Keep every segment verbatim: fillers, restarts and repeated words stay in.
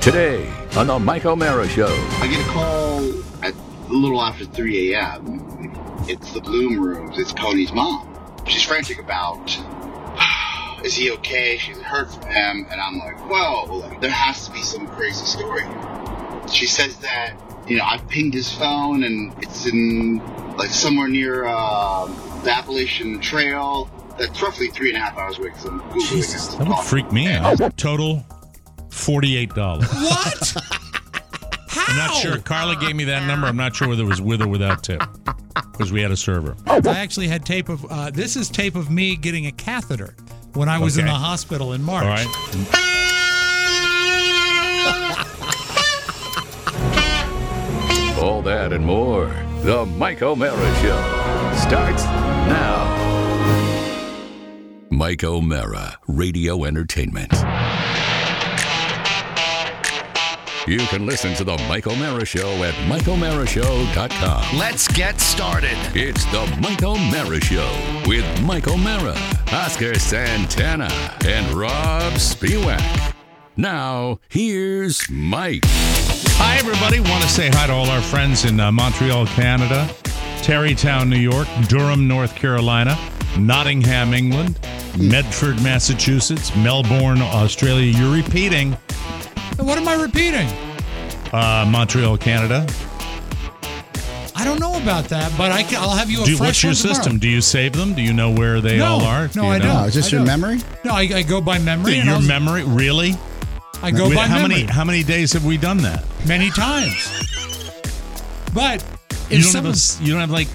Today on the Mike O'Mara Show. I get a call at a little after three a.m. It's the Bloom Rooms. It's Pony's mom. She's frantic about, is he okay? She's heard from him. And I'm like, whoa, there has to be some crazy story. She says that, you know, I've pinged his phone and it's in, like, somewhere near uh, the Appalachian Trail. That's roughly three and a half hours away because I'm Googling Jesus, it. that would freak me out. Total forty-eight dollars. What? How? I'm not sure. Carla gave me that number. I'm not sure whether it was with or without tip because we had a server. I actually had tape of, uh, this is tape of me getting a catheter when I was Okay. in the hospital in March. All right. All that and more. The Mike O'Mara Show starts now. Mike O'Mara, Radio Entertainment. You can listen to the Mike O'Mara Show at mike o'mara show dot com. Let's get started. It's the Mike O'Mara Show with Mike O'Mara, Oscar Santana, and Rob Spiewak. Now, here's Mike. Hi, everybody. Want to say hi to all our friends in uh, Montreal, Canada, Terrytown, New York, Durham, North Carolina, Nottingham, England, Medford, Massachusetts, Melbourne, Australia. You're repeating. What am I repeating? Uh, Montreal, Canada. I don't know about that, but I can, I'll have you a Do, fresh what's your one tomorrow. system? Do you save them? Do you know where they No. all are? No, Do you I know? don't. Oh, is this I your don't. memory? No, I, I go by memory. and Your I'll- memory? Really? I go Wait, by how memory. many how many days have we done that? Many times. But You if don't, someone... have a, you don't have like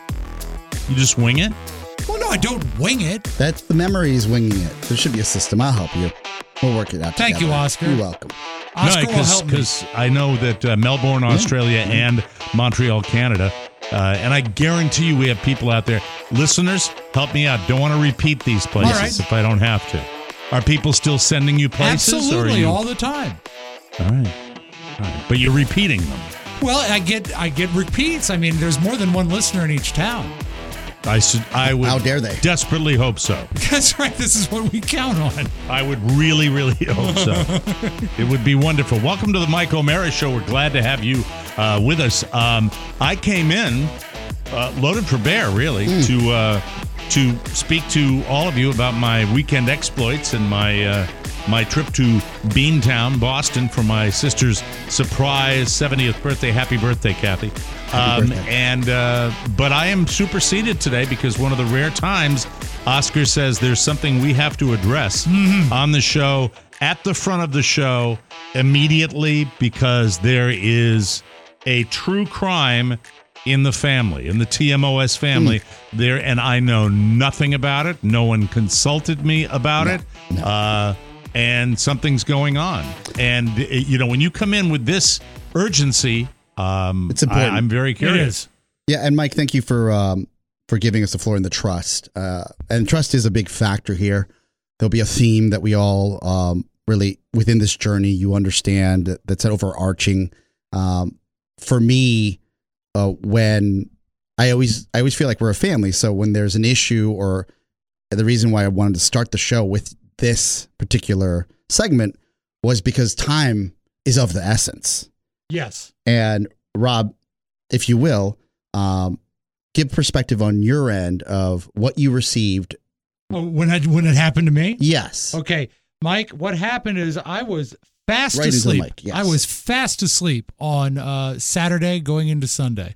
you just wing it? Well, no, I don't wing it. That's the memory is winging it. There should be a system. I'll help you. We'll work it out Thank together. you, Oscar. You're welcome. Oscar no, will help me. because I know that uh, Melbourne, Australia, and Montreal, Canada, uh, and I guarantee you we have people out there. Listeners, help me out. Don't want to repeat these places All right. if I don't have to. Are people still sending you places? Absolutely, or are you... all the time. All right. All right. But you're repeating them. Well, I get I get repeats. I mean, there's more than one listener in each town. I should. I would. How dare they? Desperately hope so. That's right. This is what we count on. I would really, really hope so. It would be wonderful. Welcome to the Mike O'Mara Show. We're glad to have you uh, with us. Um, I came in uh, loaded for bear, really, Mm. to uh, to speak to all of you about my weekend exploits and my uh, my trip to Beantown, Boston, for my sister's surprise seventieth birthday. Happy birthday, Kathy! Happy Um, birthday. and uh, but I am superseded today because one of the rare times Oscar says there's something we have to address on the show, at the front of the show, immediately, because there is a true crime in the family, in the T M O S family there, and I know nothing about it. No one consulted me about No, it. no. Uh, and something's going on. And, uh, you know, when you come in with this urgency, um, It's important. I, I'm very It curious. is. Yeah, and Mike, thank you for um, for giving us the floor in the trust. Uh, and trust is a big factor here. There'll be a theme that we all um, really, within this journey, you understand that, that's overarching. Um, for me, uh, when I always I always feel like we're a family. So when there's an issue, or the reason why I wanted to start the show with this particular segment was because time is of the essence. Yes. And Rob, if you will, um, give perspective on your end of what you received. Oh, when I, when it happened to me? Yes. Okay, Mike, what happened is I was fast Right into the asleep. mic, yes. I was fast asleep on uh, Saturday going into Sunday.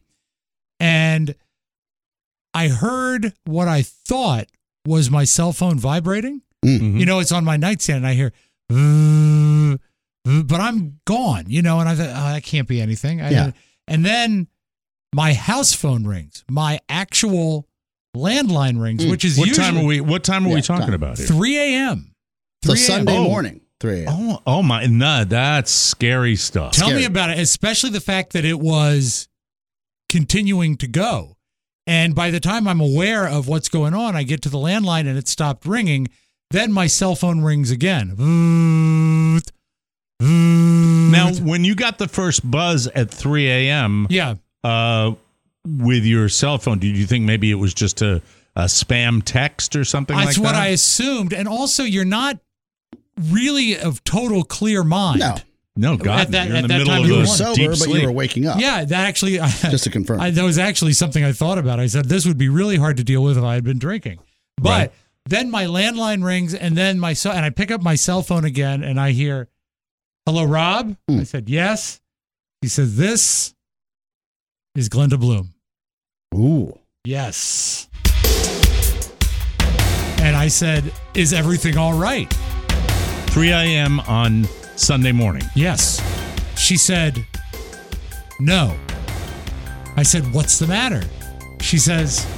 And I heard what I thought was my cell phone vibrating. Mhm. You know, it's on my nightstand and I hear, "Uh, uh," but I'm gone, you know, and I thought, oh, that can't be anything. I- Yeah. And then my house phone rings, my actual landline rings, Mm. which is What usually time are we? What time are Yeah, we talking time. about here? three a.m. So three a.m. Sunday Oh. morning, three a.m. Oh, oh my! No, that's scary stuff. Tell Scary. me about it, especially the fact that it was continuing to go. And by the time I'm aware of what's going on, I get to the landline and it stopped ringing. Then my cell phone rings again. Now, when you got the first buzz at three a.m., yeah, uh, with your cell phone, did you think maybe it was just a, a spam text or something that's like what that? I assumed. And also, you're not really of total clear mind. No. No, God, At that- you're in at the that middle time of you a were You were sober, deep but sleep. you were waking up. Yeah, that actually, Just to confirm. I, that was actually something I thought about. I said, this would be really hard to deal with if I had been drinking. But Right. then my landline rings, and then my cell, and I pick up my cell phone again, and I hear, hello, Rob? Hmm. I said, yes. He says, this is Glenda Bloom. Ooh. Yes. And I said, is everything all right? three a.m. on Sunday morning. Yes. She said, no. I said, what's the matter? She says,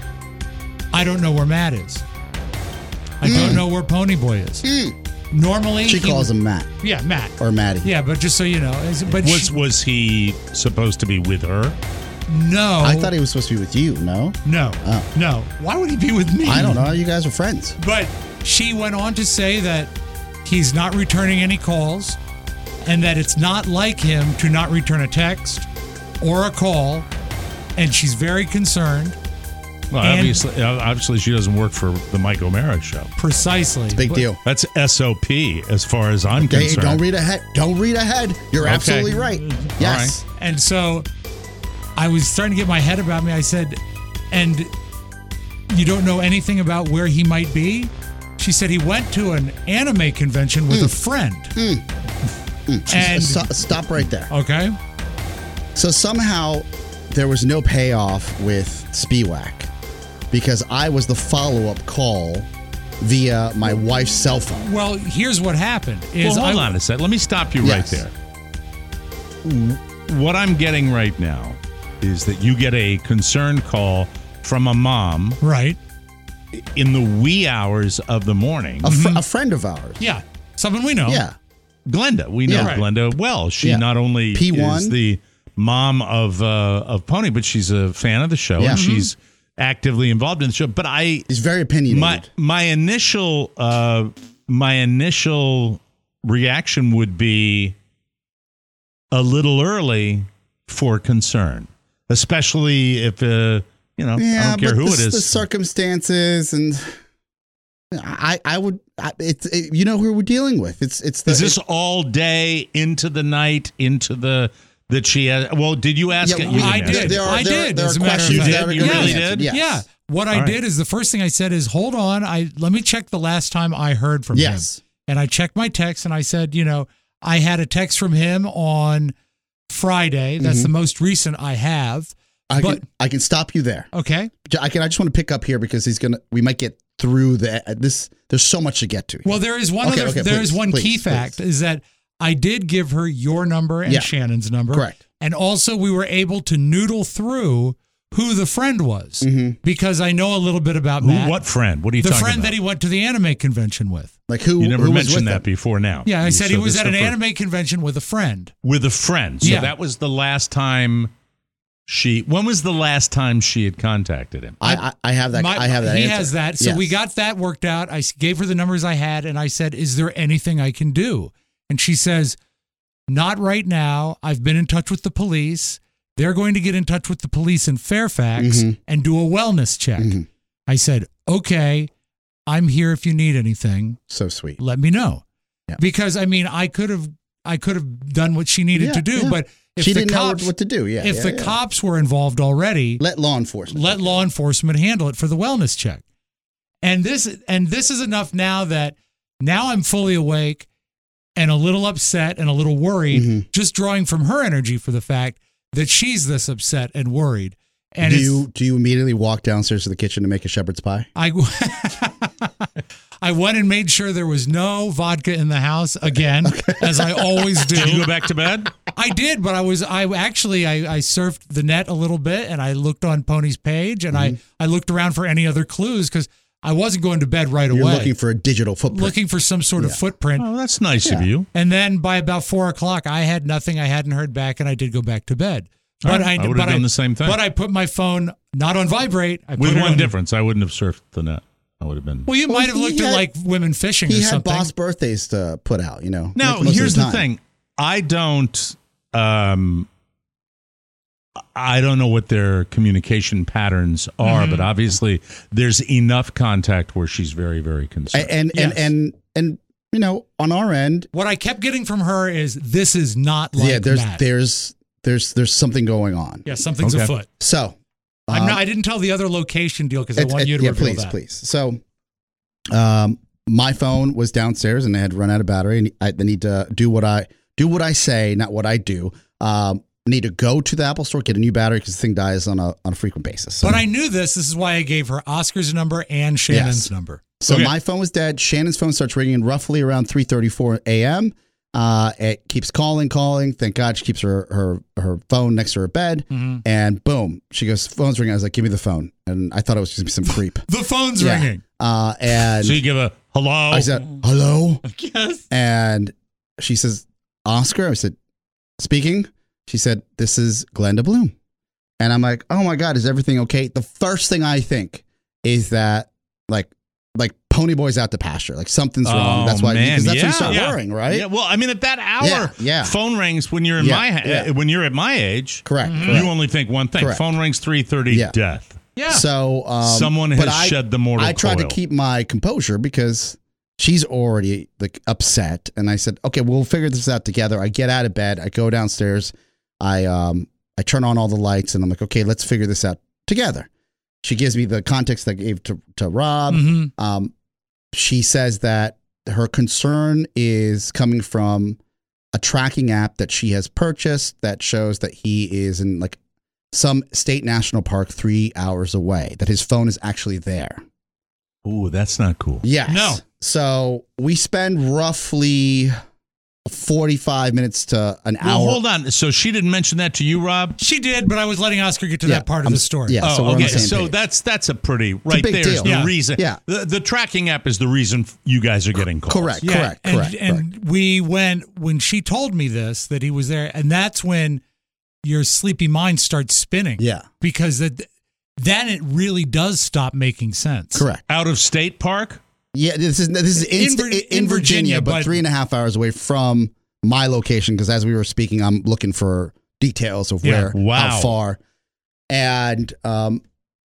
I don't know where Matt is. I don't know where Ponyboy is. Normally, She he calls would- him Matt Yeah, Matt. or Maddie. Yeah, but just so you know, is- but Was she- was he supposed to be with her? no, I thought he was supposed to be with you, no? no, Oh. no. Why would he be with me? I don't know. You guys are friends. But she went on to say that he's not returning any calls, and that it's not like him to not return a text or a call, and she's very concerned. Well, And- obviously, uh, obviously, she doesn't work for the Mike O'Mara show. Precisely, Big But- deal. That's S O P as far as I'm Hey, concerned. don't read ahead. Don't read ahead. You're Okay. absolutely right. Yes. And so I was starting to get my head about me. I said, and you don't know anything about where he might be? She said he went to an anime convention with a friend. And So- stop right there. okay, So somehow there was no payoff with Spiewak because I was the follow-up call via my wife's cell phone. well, here's what happened. Well, Is hold I, on a sec. Let me stop you Yes. right there. What I'm getting right now is that you get a concerned call from a mom right? in the wee hours of the morning. A, fr- a friend of ours. Yeah, someone we know. Yeah. Glenda, we know Yeah. Right. Glenda well. She Yeah. not only P one. is the mom of uh, of Pony, but she's a fan of the show Yeah. and she's actively involved in the show. But I, He's very opinionated. my my initial uh, my initial reaction would be a little early for concern, especially if uh, you know yeah, I don't care but who the, it is. the circumstances and I, I would, I, it's, it, you know who we're dealing with. It's, it's the. Is this it- all day into the night into the that she has? Well, did you ask? Yeah, it? we- You I didn't ask did. it. There are, I there, did, There as are a matter of questions fact. that are You going to really be did? answered. Yes. Yeah. What I All right. did is the first thing I said is, hold on. I let me check the last time I heard from Yes. him. And I checked my text and I said, you know, I had a text from him on Friday. That's Mm-hmm. the most recent I have. I But- can, I can stop you there. Okay. I can. I just want to pick up here because he's gonna. We might get through the this. There's so much to get to. Well, there is one Okay, other, okay, there please, is one please, key please. fact is that I did give her your number and Yeah. Shannon's number. Correct. And also we were able to noodle through who the friend was Mm-hmm. because I know a little bit about Who, Matt. what friend? What are you the talking friend about? that he went to the anime convention with. Like who? You never who was mentioned with that him? before now. Yeah, I You said he was this at an the fir- anime convention with a friend. with a friend. So Yeah. that was the last time she. When was the last time she had contacted him? I, I, I have that. My- I have that. He answer. has that. So Yes. we got that worked out. I s- gave her the numbers I had and I said, is there anything I can do? And she says, not right now. I've been in touch with the police. They're going to get in touch with the police in Fairfax Mhm. and do a wellness check. Mhm. I said, okay, I'm here if you need anything. So sweet. Let me know. Yeah. Because I mean, I could have I could have done what she needed Yeah, to do, yeah. but if She the didn't cops know what to do. Yeah. if yeah, the yeah. cops were involved already, let law enforcement. let law enforcement handle it for the wellness check. And this and this is enough now that now I'm fully awake and a little upset and a little worried, Mhm. just drawing from her energy for the fact that she's this upset and worried. And do it's, you do you immediately walk downstairs to the kitchen to make a shepherd's pie? I I went and made sure there was no vodka in the house again, as I always do. Did you go back to bed? I did, but I was I actually I, I surfed the net a little bit and I looked on Pony's page and Mm-hmm. I I looked around for any other clues because I wasn't going to bed right You're away. looking for a digital footprint. Looking for some sort of Yeah. footprint. Oh, that's nice of Yeah. you. And then by about four o'clock, I had nothing. I hadn't heard back, and I did go back to bed. All But right. I I, would've but done the same thing. But I put my phone not on vibrate. I put With it one on- difference, I wouldn't have surfed the net. I would have been. Well, you Well, might have he looked at had- like women fishing he or had something. boss birthdays to put out. You know. Now, Make the most of here's the the time. thing. I don't. Um, I don't know what their communication patterns are, Mm-hmm. but obviously there's enough contact where she's very, very concerned. And and Yes. and and you know, on our end, What I kept getting from her is this is not like yeah, there's Matt. there's there's there's something going on. yeah, something's Okay. afoot. So I'm um, not, I didn't tell the other location deal because I it- want it- you to yeah, reveal please, that. please. So, um, my phone was downstairs and I had run out of battery, and I need to do what I do what I say, not what I do. Um, need to go to the Apple store, get a new battery because the thing dies on a on a frequent basis. So, But I knew this. This is why I gave her Oscar's number and Shannon's Yes. number. so Okay. my phone was dead. Shannon's phone starts ringing roughly around three thirty-four a.m. Uh, it keeps calling, calling. Thank God she keeps her her her phone next to her bed, Mm-hmm. and boom, she goes, "Phone's ringing." I was like, "Give me the phone," and I thought it was just gonna be some creep. The phone's Yeah. ringing. Uh, and So you give a hello. I said, "Hello," Yes. and she says, "Oscar." I said, "Speaking." She said, "This is Glenda Bloom," and I'm like, "Oh my God, is everything okay?" The first thing I think is that like like Ponyboy's out to pasture, like something's wrong. Oh, That's why man. because that's yeah. when you start yeah. worrying, right? Yeah. Well, I mean, at that hour, Yeah, yeah. phone rings when you're in Yeah, my ha- yeah. uh, when you're at my age. Correct. You correct. only think one thing. Correct. Phone rings three thirty. Yeah. Death. Yeah. So um, Someone but has I, shed the mortal I tried coil. to keep my composure because she's already like upset, and I said, "Okay, we'll figure this out together." I get out of bed, I go downstairs, I um I turn on all the lights, and I'm like, "Okay, let's figure this out together." She gives me the context that I gave to to Rob. Mhm. Um, she says that her concern is coming from a tracking app that she has purchased that shows that he is in like some state national park three hours away, that his phone is actually there. Ooh, that's not cool. Yes. No. So we spend roughly forty-five minutes to an Well, hour. hold on. So she didn't mention that to you, Rob? She did, but I was letting Oscar get to Yeah, that part of I'm- the story. yeah. Oh, so we're on okay. the same So page. that's that's a pretty right big there's deal. the Yeah. reason. Yeah. The, the tracking app is the reason you guys are getting calls. Correct. Yeah, Correct. and, correct. and correct. we went when she told me this that he was there, and that's when your sleepy mind starts spinning. Yeah. because that then it really does stop making sense. Correct. Out of state park? Yeah. This is this is in, In Vir- in, in Virginia, Virginia, but, but- three and a half hours away from my location. Because as we were speaking, I'm looking for details of Yeah. where, Wow. how far, and um,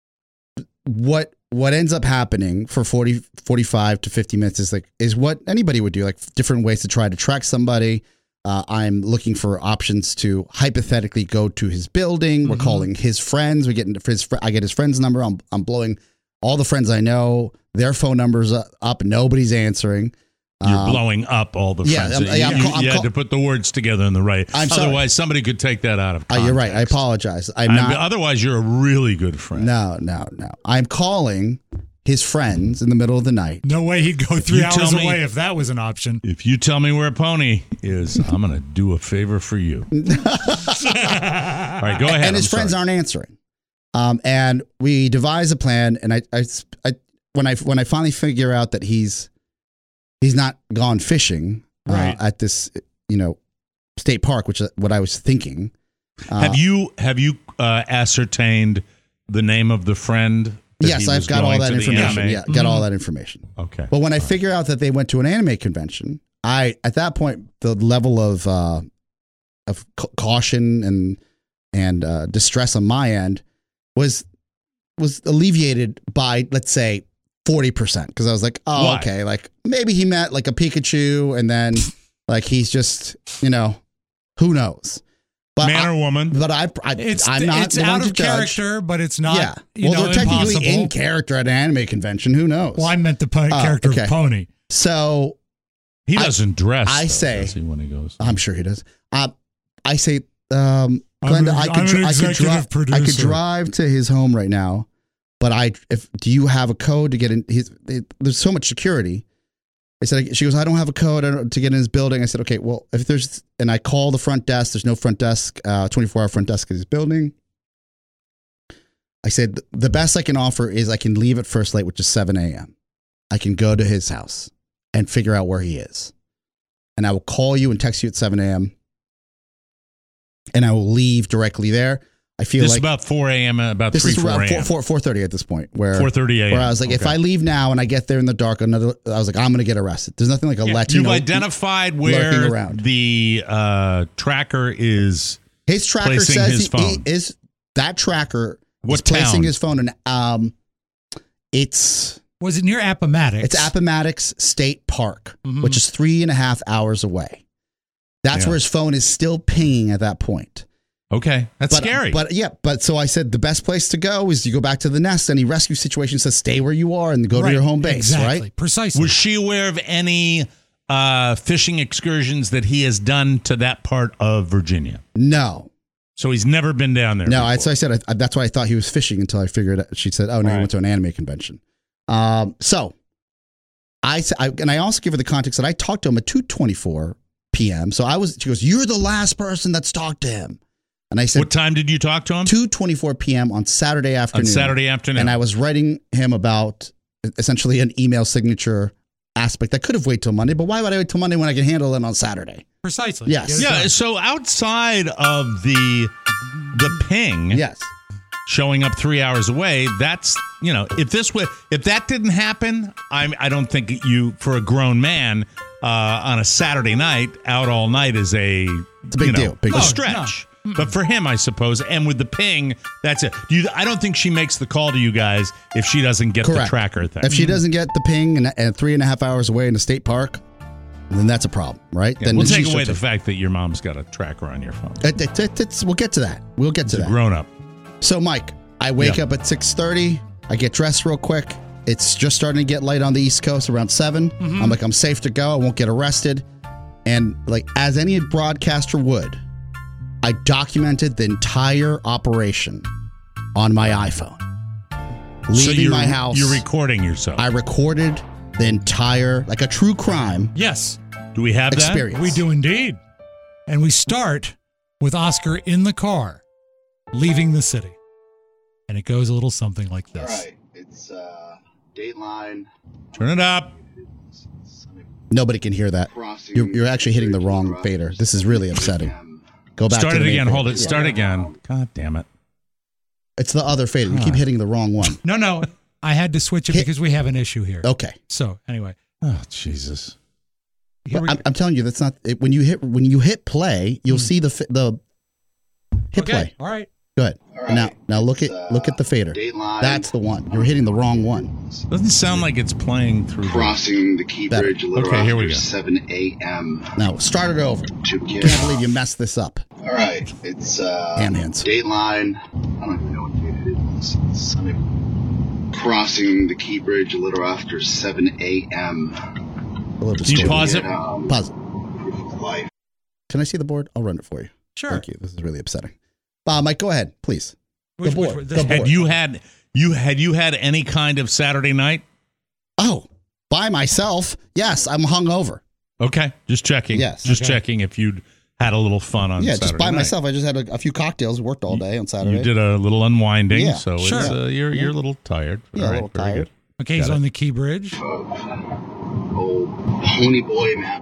what what ends up happening for forty, forty-five to fifty minutes is like is what anybody would do, like different ways to try to track somebody. Uh, I'm looking for options to hypothetically go to his building. We're Mhm. calling his friends. We get into his. fr- I get his friend's number. I'm I'm blowing all the friends I know. Their phone numbers u- up. Nobody's answering. You're Um, blowing up all the yeah, friends. I'm- you yeah, I'm you- call- I'm you had call- to put the words together in the right. I'm sorry. Otherwise, somebody could take that out of uh, context. you're right. I apologize. I'm I'm- not. Otherwise, you're a really good friend. No, no, no. I'm calling his friends in the middle of the night. No way he'd go three You tell hours me- away if that was an option. If you tell me where a pony is, I'm going to do a favor for you. All right, go ahead. And his I'm friends sorry. aren't answering. Um, and we devise a plan. And I, I, I, when I, when I finally figure out that he's, he's not gone fishing uh, Right. at this, you know, state park, which is what I was thinking. Uh, Have you have you uh, ascertained the name of the friend? that Yes, he I've was got all going that to the information. anime? Yeah, got all that information. Okay. But when I figure out that they went to an anime convention, I at that point the level of uh, of ca- caution and and uh, distress on my end was was alleviated by, let's say, forty percent, because I was like, oh, Why? okay, like maybe he met like a Pikachu, and then like he's just, you know, who knows. But Man I, or woman? but I, I It's I'm not it's the one out to of judge. character, but it's not. Yeah, you well, know, they're technically impossible. in character at an anime convention. Who knows? Well, I meant the po- Oh, character okay. of Pony. So He I- doesn't dress. I though, say- does he, when he goes. I'm sure he does. Uh, I say, um, I'm Glenda, an- I I'm could, an dri- I could executive drive. I could producer. drive to his home right now, but I, if do you have a code to get in? His, it, there's so much security. I said, she goes, I don't have a code I don't- to get in his building. I said, okay, well, if there's, and I call the front desk. There's no front desk, uh, twenty-four hour front desk at his building. I said, the best I can offer is I can leave at first light, which is seven a.m. I can go to his house and figure out where he is. And I will call you and text you at seven a.m. and I will leave directly there. I feel This is like about four a.m., about this three, is four around a.m. four, four, four thirty at this point, where four thirty a.m. where I was like, if Okay. I leave now and I get there in the dark, another, I was like, I'm going to get arrested. There's nothing like a Yeah, Latino. You've identified lurking where around. the uh, tracker is. His tracker placing says his he, he phone. is that tracker What is placing town? his phone in. Um, it's Was it near Appomattox? It's Appomattox State Park, Mhm. which is three and a half hours away. That's Yeah. where his phone is still pinging at that point. Okay, that's But, scary. But yeah, but so I said the best place to go is you go back to the nest. Any rescue situation says stay where you are and go Right, to your home base, exactly, right? Precisely. Was she aware of any uh, fishing excursions that he has done to that part of Virginia? No, So he's never been down there. no. I, before. so I said I, that's why I thought he was fishing until I figured out. She said, "Oh no, he Right. went to an anime convention." Um, so I, s- I and I also give her the context that I talked to him at two twenty-four p.m. So I was. She goes, "You're the last person that's talked to him," and I said, What time did you talk to him? two twenty-four p.m. on Saturday afternoon. On Saturday afternoon. And I was writing him about essentially an email signature aspect that could have waited till Monday, but why would I wait till Monday when I can handle it on Saturday? Precisely. Yes. Get it yeah. done. So outside of the the ping Yes. showing up three hours away, that's you know if this would if that didn't happen, I I don't think you for a grown man uh, on a Saturday night out all night is a It's a big you know, deal, big a deal. stretch. But for him, I suppose, and with the ping, that's it. Do you, I don't think she makes the call to you guys if she doesn't get the Correct. tracker thing. If she doesn't get the ping and, and three and a half hours away in a state park, then that's a problem, right? Yeah, then we'll she take should away the take- fact that your mom's got a tracker on your phone. It- it- it- it's- we'll get to that. We'll get It's to a that. grown up. So, Mike, I wake Yeah. up at six thirty. I get dressed real quick. It's just starting to get light on the East Coast around seven. I'm like, I'm safe to go. I won't get arrested. And like, as any broadcaster would, I documented the entire operation on my iPhone. So Leaving you're, my house, You're recording yourself. I recorded the entire, like a true crime Yes, Do we have that? experience. we do indeed. And we start with Oscar in the car, leaving the city. And it goes a little something like All this. right, it's uh, Dateline Turn it up. Nobody can hear that. crossing. You're, you're actually hitting the wrong fader. This is really upsetting. Go back Start to it the main again. fader. Hold it. Yeah. Start again. God damn it. It's the other fader. You keep hitting the wrong one. No, no, I had to switch it Hit- because we have an issue here. Okay. So anyway, Oh, Jesus. here we I'm, I'm telling you, that's not it, when you hit when you hit play. You'll see the fi- the hit okay. play. All right. Good. All right, Now now look at it's, uh, look at the fader. Dateline. That's the one. You're hitting the wrong one. Doesn't sound like it's playing through. the- Crossing the Key Better. Bridge a little Okay, here we after go. seven a.m. Now start it over. to get. Can't believe you messed this up. All right, it's uh, Hand hands. Dateline. I don't even know what date it is. It's Sunday. Crossing the Key Bridge a little after seven a.m. A little Can you distorted. pause it? Get, um, Pause it. proof of life. Can I see the board? I'll run it for you. Sure. Thank you. This is really upsetting. Uh, Mike, go ahead, please. Which- the board. which- the this- board. Had you had you had you had any kind of Saturday night? Oh, by myself? Yes, I'm hungover. Okay, just checking. Yes. just Okay. checking if you'd had a little fun on yeah, Saturday just by night. myself. I just had a, a few cocktails. Worked all day on Saturday. You did a little unwinding, Yeah. so Sure. it's, uh, you're you're a little tired. Yeah, All a right, little very tired. good. Okay, he's Got it. on the Key Bridge. Old Pony Boy map.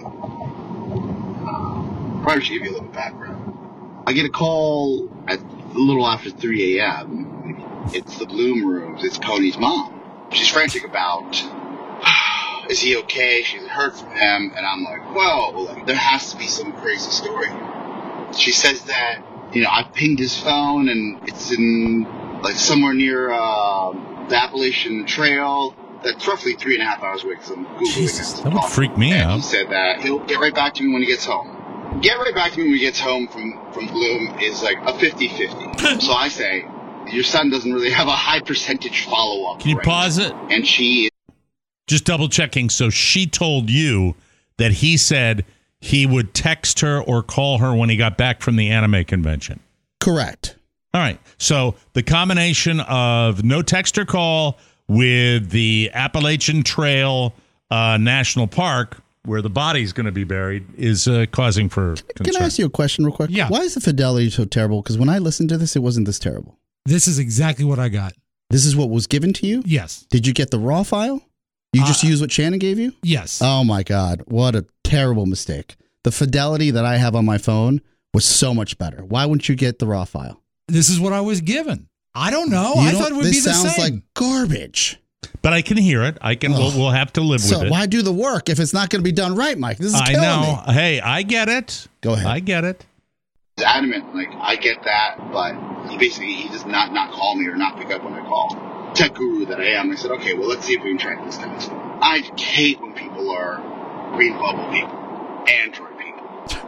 Probably should give you a little background. I get a call at a little after three a.m. It's the Bloom Rooms. It's Pony's mom. She's frantic about, is he okay? She's heard from him. And I'm like, whoa, like, there has to be some crazy story. She says that, you know, I pinged his phone and it's in, like, somewhere near uh, the Appalachian Trail. That's roughly three and a half hours away because I'm Googling Jesus, it. that would freak me And out. he said that he'll get right back to me when he gets home. Get right back to me when he gets home from, from Bloom is like a fifty-fifty. So I say, your son doesn't really have a high percentage follow-up Can you rate. pause it? And she Just double checking. So she told you that he said he would text her or call her when he got back from the anime convention. Correct. All right. So the combination of no text or call with the Appalachian Trail uh, National Park, where the body's going to be buried, is uh, causing for concern. Can I ask you a question real quick? Yeah. Why is the fidelity so terrible? Because when I listened to this, it wasn't this terrible. This is exactly what I got. This is what was given to you? Yes. Did you get the raw file? You just Uh, used what Shannon gave you? Yes. Oh my God. What a terrible mistake. The fidelity that I have on my phone was so much better. Why wouldn't you get the raw file? This is what I was given. I don't know. You I don't- thought it would this be the sounds same. like garbage. But I can hear it. I can. We'll, Ugh. we'll have to live So with it. why do the work if it's not going to be done right, Mike? This is I killing know. me. Hey, I get it. Go ahead. I get it. is adamant, like, I get that, but he basically, he does not not call me or not pick up when I call. tech guru that I am, I said, okay, well, let's see if we can track this down. I hate when people are green bubble people, Android people.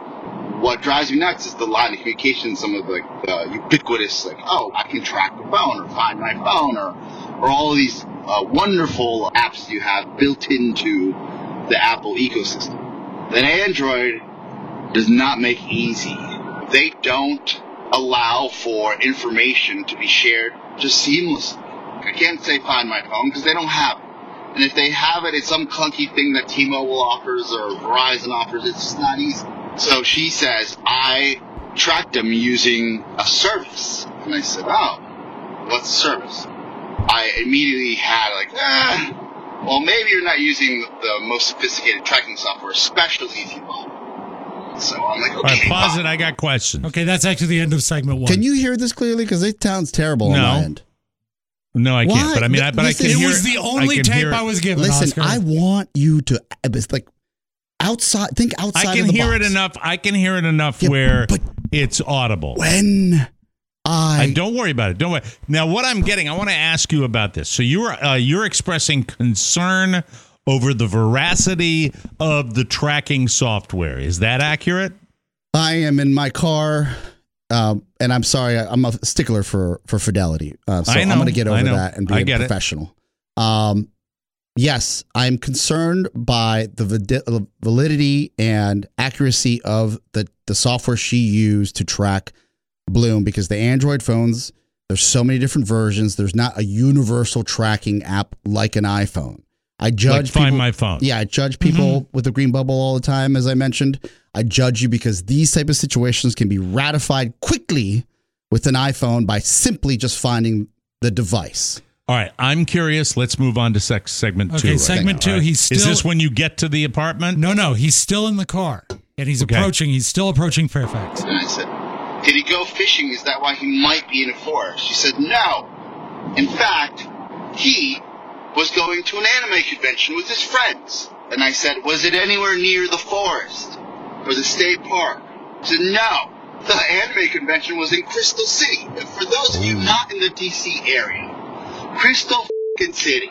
What drives me nuts is the line of communication, some of the uh, ubiquitous, like, oh, I can track the phone or find my phone or, or all of these uh, wonderful apps you have built into the Apple ecosystem. Then Android does not make easy. They don't allow for information to be shared just seamlessly. I can't say find my phone because they don't have it. And if they have it, it's some clunky thing that T-Mobile offers or Verizon offers. It's just not easy. So she says, I tracked them using a service. And I said, oh, what's the service? I immediately had like, eh, well, maybe you're not using the most sophisticated tracking software, especially if you bought it. So I'm like, okay. All right, pause fine. it. I got questions. Okay, that's actually the end of segment one. Can you hear this clearly? Because it sounds terrible No. on my end. No, I Why? can't. But I mean, I, but Listen, I can it hear was the I only can tape hear I was given, Listen, Oscar. I want you to, it's like outside, think outside I can of the hear box. it enough. I can hear it enough Yeah, where but it's audible. when I, And don't worry about it. Don't worry. Now, what I'm getting, I want to ask you about this. So you're uh, you're expressing concern over the veracity of the tracking software. Is that accurate? I am in my car, um, and I'm sorry, I, I'm a stickler for for fidelity, uh, so I know, I'm going to get I over know. that and I be get a it. professional. Um, yes, I'm concerned by the vid- validity and accuracy of the the software she used to track Bloom, because the Android phones, there's so many different versions. There's not a universal tracking app like an iPhone. I judge Like Find people, My Phone. Yeah, I judge people Mm-hmm. with the green bubble all the time, as I mentioned. I judge you because these type of situations can be ratified quickly with an iPhone by simply just finding the device. All right. I'm curious. Let's move on to sex segment two. Okay, right segment now, two, all right? he's still- Is this when you get to the apartment? No, no, he's still in the car. And he's Okay. approaching, he's still approaching Fairfax. And I said, did he go fishing? Is that why he might be in a forest? She said, no. In fact, he was going to an anime convention with his friends. And I said, was it anywhere near the forest or the state park? She said, no. The anime convention was in Crystal City. And for those of you not in the D C area, Crystal f***ing City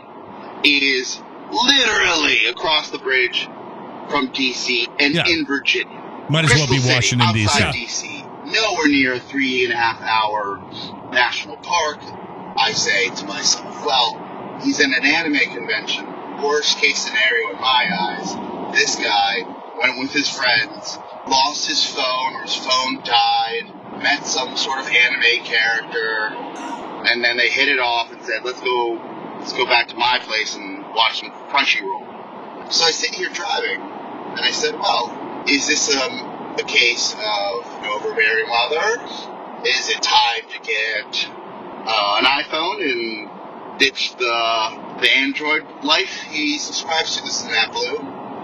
is literally across the bridge from D C and Yeah. in Virginia. Might as well be Crystal City, Washington, D C. outside D C, nowhere near a three and a half hour national park. I say to myself, well, he's in an anime convention. Worst case scenario in my eyes. This guy went with his friends, lost his phone or his phone died, met some sort of anime character, and then they hit it off and said, let's go, let's go back to my place and watch some Crunchyroll. So I sit here driving, and I said, well, is this um, a case of an overbearing mother? Is it time to get uh, an iPhone and ditch the the Android life he subscribes to? This is Matt Blue.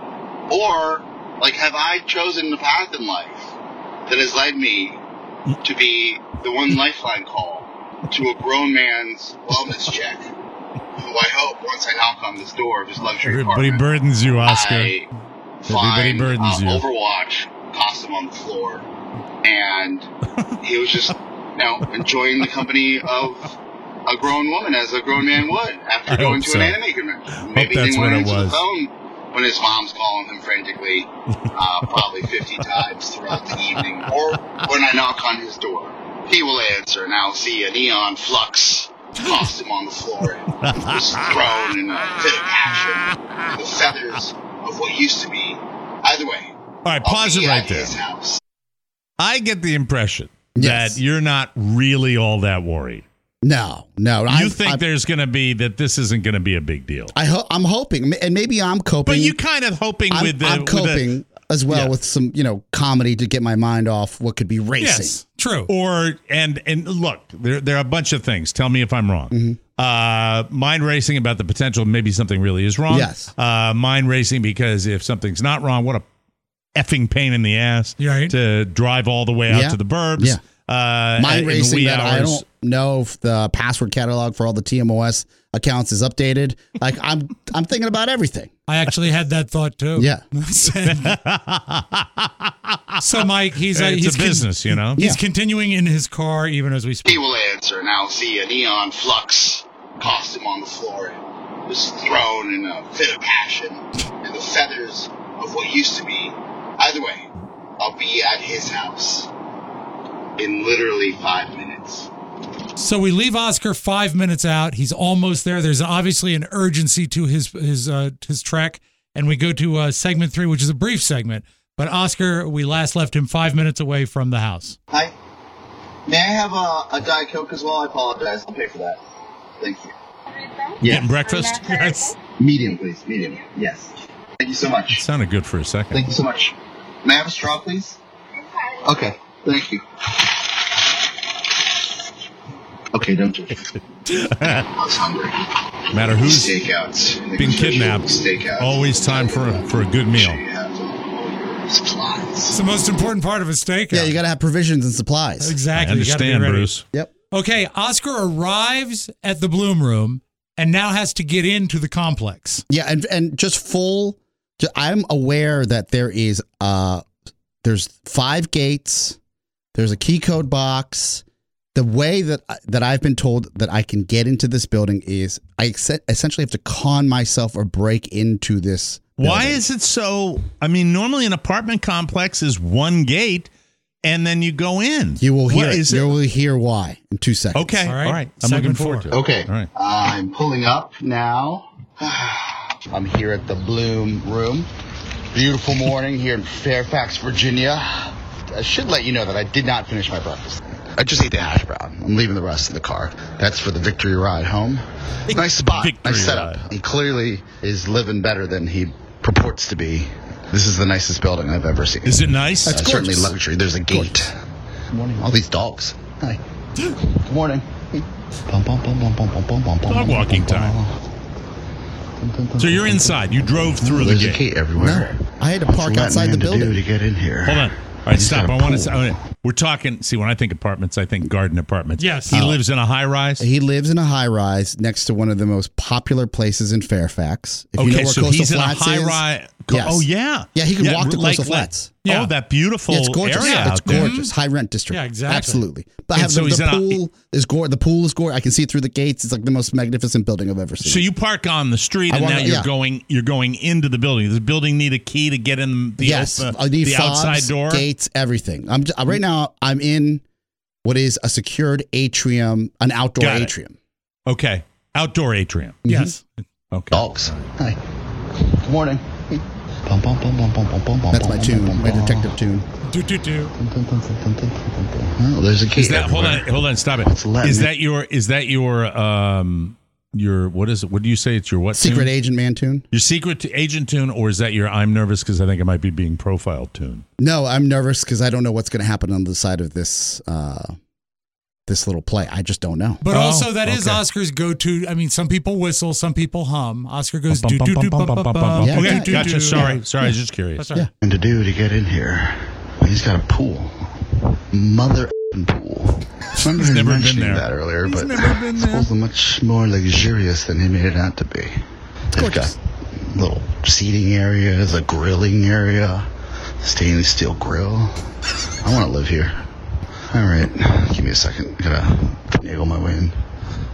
Or, like, have I chosen the path in life that has led me to be the one lifeline call to a grown man's wellness check, who I hope, once I knock on this door of his luxury Everybody apartment, burdens you, Oscar. I Everybody find burdens uh, you. Overwatch costume on the floor, and he was just, you know, enjoying the company of a grown woman as a grown man would after I going hope to so. an anime convention. Maybe that's he what went it into was. the phone when his mom's calling him frantically, uh, probably fifty times throughout the evening, or when I knock on his door. He will answer, and I'll see a neon flux costume on the floor, just thrown in a fit of passion, and the feathers of what used to be. Either way, All right, I'll pause be it right at there. his house. I get the impression Yes. that you're not really all that worried. No, no. You I, think I, there's going to be that this isn't going to be a big deal. I ho- I'm hoping, and maybe I'm coping. But you kind of hoping I'm, with the I'm with the- coping as well Yeah. with some, you know, comedy to get my mind off what could be racing. Yes, true. or and and look, there there are a bunch of things. Tell me if I'm wrong. Mm-hmm. Uh, mind racing about the potential maybe something really is wrong. Yes. Uh, mind racing because if something's not wrong, what a effing pain in the ass Right. to drive all the way out Yeah. to the burbs. Yeah. Uh, in Mind the racing wee that I hours. don't know if the password catalog for all the T M O S accounts is updated. Like I'm, I'm thinking about everything. I actually had that thought too. Yeah. So, Mike, he's uh, It's he's a con- business, you know. He's Yeah. continuing in his car even as we He speak. will answer, and I'll see a neon flux costume on the floor and was thrown in a fit of passion, and the feathers of what used to be. Either way, I'll be at his house in literally five minutes. So we leave Oscar five minutes out. He's almost there. There's obviously an urgency to his his uh, his trek, and we go to uh, segment three, which is a brief segment. But Oscar, we last left him five minutes away from the house. Hi. May I have a, a Diet Coke as well? I apologize. I'll pay for that. Thank you. Getting breakfast? Yes. Medium, please. Medium. Yes. Thank you so much. Sounded good for a second. Thank you so much. May I have a straw, please? Okay. Thank you. Okay, don't do it. I was hungry. No matter who's Stakeouts. been kidnapped, Stakeouts. always time for a, for a good meal. Supplies. It's the most important part of a steak. Yeah, you got to have provisions and supplies. Exactly. I You gotta be understand, ready. Bruce. Yep. Okay, Oscar arrives at the Bloom Room and now has to get into the complex. Yeah, and and just full. ju- I'm aware that there is uh, there's five gates. There's a key code box. The way that I- that I've been told that I can get into this building is I ex- essentially have to con myself or break into this. Why building. is it so? I mean, normally an apartment complex is one gate, and then you go in. You will hear What it. is You will hear why in two seconds. Okay, All all right. right. I'm Segment looking four. forward to it. Okay. All right. I'm pulling up now. I'm here at the Bloom Room. Beautiful morning here in Fairfax, Virginia. I should let you know that I did not finish my breakfast. I just ate the hash brown. I'm leaving the rest in the car. That's for the victory ride home. Nice spot. Victory nice setup. ride. He clearly is living better than he purports to be. This is the nicest building I've ever seen. Is it nice? Uh, That's certainly gorgeous. luxury. There's a gate. Good morning. All these dogs. Hi. Good morning. Dog walking time. So you're inside. You drove through the There's gate. a gate everywhere. No, I had to park outside the To do building. to get in here. Hold on. All right, He's stop. got I a want to. pool. We're talking. See, when I think apartments, I think garden apartments. Yes. He Oh. lives in a high rise. He lives in a high rise next to one of the most popular places in Fairfax. If you know Okay, where so Coastal he's in a Flats high is, rise. Yes. Oh yeah. Yeah, he can walk to like- Coastal like- Flats. Yeah. Oh, that beautiful Yeah, it's gorgeous. area It's out there. gorgeous. High rent district. Yeah, exactly. Absolutely. But I And have so the, he's the in a- pool is gore. The pool is gore. I can see through the gates. It's like the most magnificent building I've ever seen. So you park on the street, I and wanna- now you're yeah. going. You're going into the building. Does the building need a key to get in the yes, op- I need the fobs, outside door? gates, everything. I'm j- right now. I'm in what is a secured atrium, an outdoor Got it. atrium. Okay, outdoor atrium. Yes. Okay. Dogs. Hi. Good morning. That's my tune, my detective tune. Do, do, do. Oh, there's a gate. Is that hold on? everywhere. Hold on. Stop it. It's letting Is me- that your? Is that your? Um, your what is it? What do you say? It's your what? Secret tune? agent man tune. Your secret agent tune, or is that your? I'm nervous because I think it might be being profiled tune. No, I'm nervous because I don't know what's going to happen on the side of this uh, this little play. I just don't know. But Oh, also, that is okay. Oscar's go-to. I mean, some people whistle, some people hum. Oscar goes do do do bum bum bum. Yeah. Okay, do, do, gotcha. do. Sorry, sorry. I was just curious. That's all right. And to do to get in here, he's got a pool. Mother f***ing pool. Remember him never been mentioning there. that earlier, He's but never been it's there. also much more luxurious than he made it out to be. They've gorgeous. got little seating areas, a grilling area, stainless steel grill. I want to live here. All right, give me a second. I gotta finagle my way in.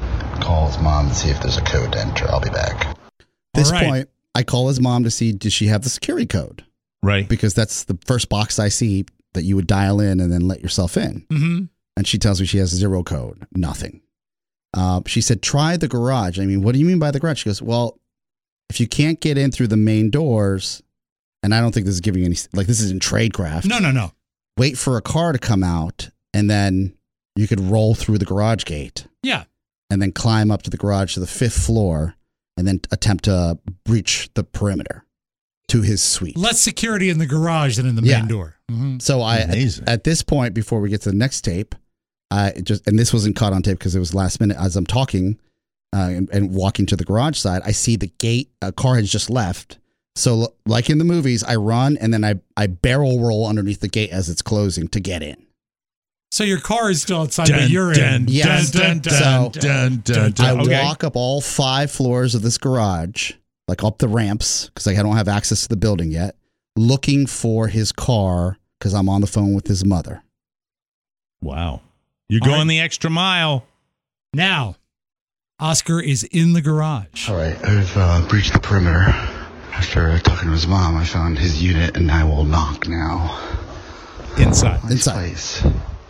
Call his mom and see if there's a code to enter. I'll be back. This All right. point, I call his mom to see does she have the security code, Right. because that's the first box I see that you would dial in and then let yourself in. Mm-hmm. And she tells me she has zero code, nothing. Uh, she said, try the garage. I mean, what do you mean by the garage? She goes, well, if you can't get in through the main doors, and I don't think this is giving any, like this is in tradecraft. No, no, no. Wait for a car to come out, and then you could roll through the garage gate Yeah. and then climb up to the garage to the fifth floor and then attempt to breach the perimeter to his suite. Less security in the garage than in the Yeah. main door. Mm-hmm. So I, at, Amazing. at this point, before we get to the next tape, I just, and this wasn't caught on tape because it was last minute as I'm talking uh, and, and walking to the garage side, I see the gate, a car has just left. So like in the movies, I run and then I, I barrel roll underneath the gate as it's closing to get in. So your car is still outside, but you're in. Yes. Dun, dun, So, dun, dun, dun, I dun. Okay. walk up all five floors of this garage, like up the ramps, because I don't have access to the building yet, looking for his car because I'm on the phone with his mother. Wow. You're All going right. the extra mile. Now, Oscar is in the garage. All right, I've uh, breached the perimeter. After talking to his mom, I found his unit, and I will knock now. Inside. Nice Inside. place.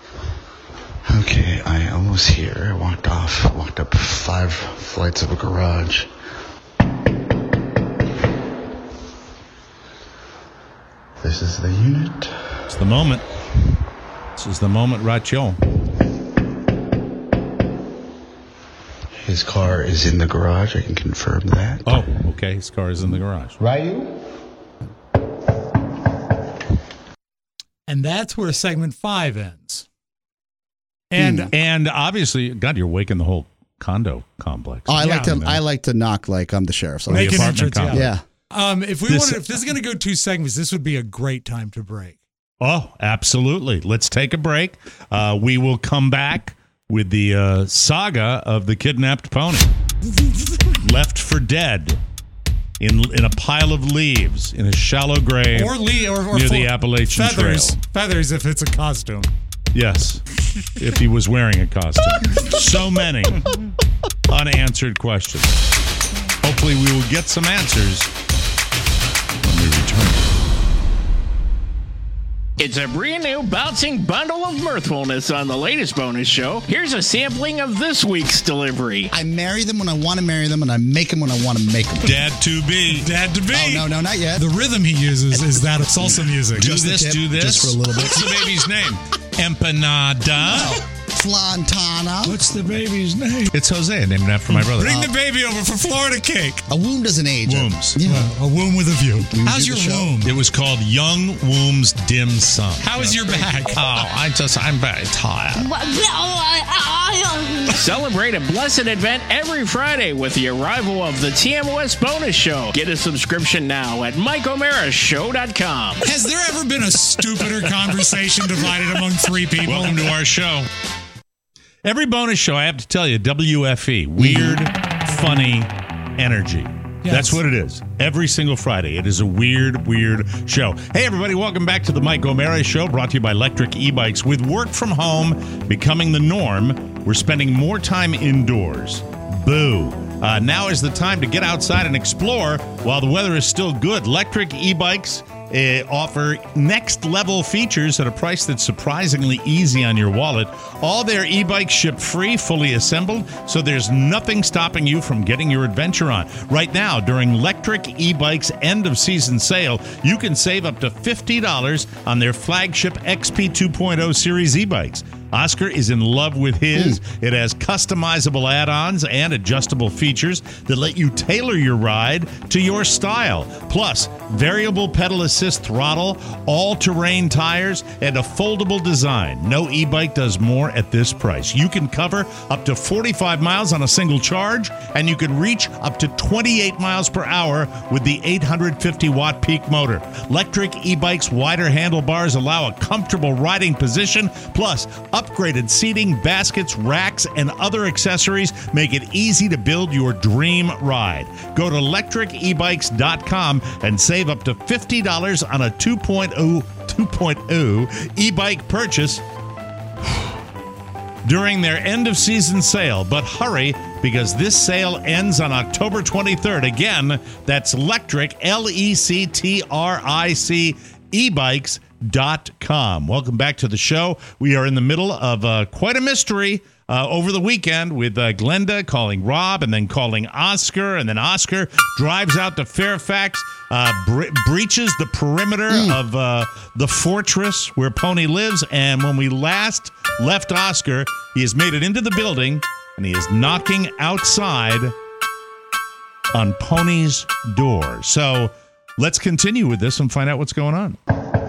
Okay, I almost here. I walked off, walked up five flights of a garage. This is the unit. It's the moment. This is the moment, Rachel. His car is in the garage. I can confirm that. Oh, okay. His car is in the garage. Ryu? And that's where segment five ends. And And and obviously, God, you're waking the whole condo complex. Oh, I Yeah. like to I like to knock like I'm the sheriff. So make an apartment entrance. Yeah. yeah. Um, if we This- wanted, if this is going to go two segments, this would be a great time to break. Oh, absolutely. Let's take a break. Uh, we will come back with the uh, saga of the kidnapped pony. Left for dead in in a pile of leaves in a shallow grave Or Lee, or, or near for- the Appalachian feathers, Trail. feathers if it's a costume. Yes, if he was wearing a costume. So many unanswered questions. Hopefully we will get some answers when we return. It's a brand new bouncing bundle of mirthfulness on the latest bonus show. Here's a sampling of this week's delivery. I marry them when I want to marry them, and I make them when I want to make them. Dad to be. Dad to be. Oh, no, no, not yet. The rhythm he uses is that of salsa music. Do Just the this, tip, do this. just for a little bit. What's the baby's name? Empanada. Flantana. What's the baby's name? It's Jose, named after my brother. Bring the baby over for Florida cake. A womb doesn't age. Wombs. Yeah. Uh, a womb with a view. We How's do your the show. womb? It was called Young Womb's Dim Sum. How is your back? Oh, I just, I'm very tired. Celebrate a blessed event every Friday with the arrival of the T M O S bonus show. Get a subscription now at mike o'mara show dot com. Has there ever been a stupider conversation divided among three people? Welcome to our show. Every bonus show, I have to tell you, W F E, weird, funny energy. Yes. That's what it is. Every single Friday. It is a weird, weird show. Hey, everybody, welcome back to the Mike O'Mara Show, brought to you by Electric E-Bikes. With work from home becoming the norm, we're spending more time indoors. Boo. Uh, now is the time to get outside and explore while the weather is still good. Electric E-Bikes uh, offer next-level features at a price that's surprisingly easy on your wallet. All their e-bikes ship free, fully assembled, so there's nothing stopping you from getting your adventure on. Right now, during Electric E-Bikes' end-of-season sale, you can save up to fifty dollars on their flagship X P two point oh series e-bikes. Oscar is in love with his. Mm. It has customizable add-ons and adjustable features that let you tailor your ride to your style. Plus, variable pedal assist throttle, all-terrain tires, and a foldable design. No e-bike does more at this price. You can cover up to forty-five miles on a single charge, and you can reach up to twenty-eight miles per hour with the eight hundred fifty watt peak motor. Electric e-bikes' wider handlebars allow a comfortable riding position, plus upgraded seating, baskets, racks, and other accessories make it easy to build your dream ride. Go to electric e bikes dot com and save up to fifty dollars on a two point oh e-bike purchase during their end-of-season sale. But hurry, because this sale ends on October twenty-third. Again, that's electric, L E C T R I C, e-bikes dot com. Welcome back to the show. We are in the middle of uh, quite a mystery uh, over the weekend with uh, Glenda calling Rob and then calling Oscar, and then Oscar drives out to Fairfax, uh, bre- breaches the perimeter mm. of uh, the fortress where Pony lives, and when we last left Oscar, he has made it into the building, and he is knocking outside on Pony's door. So let's continue with this and find out what's going on.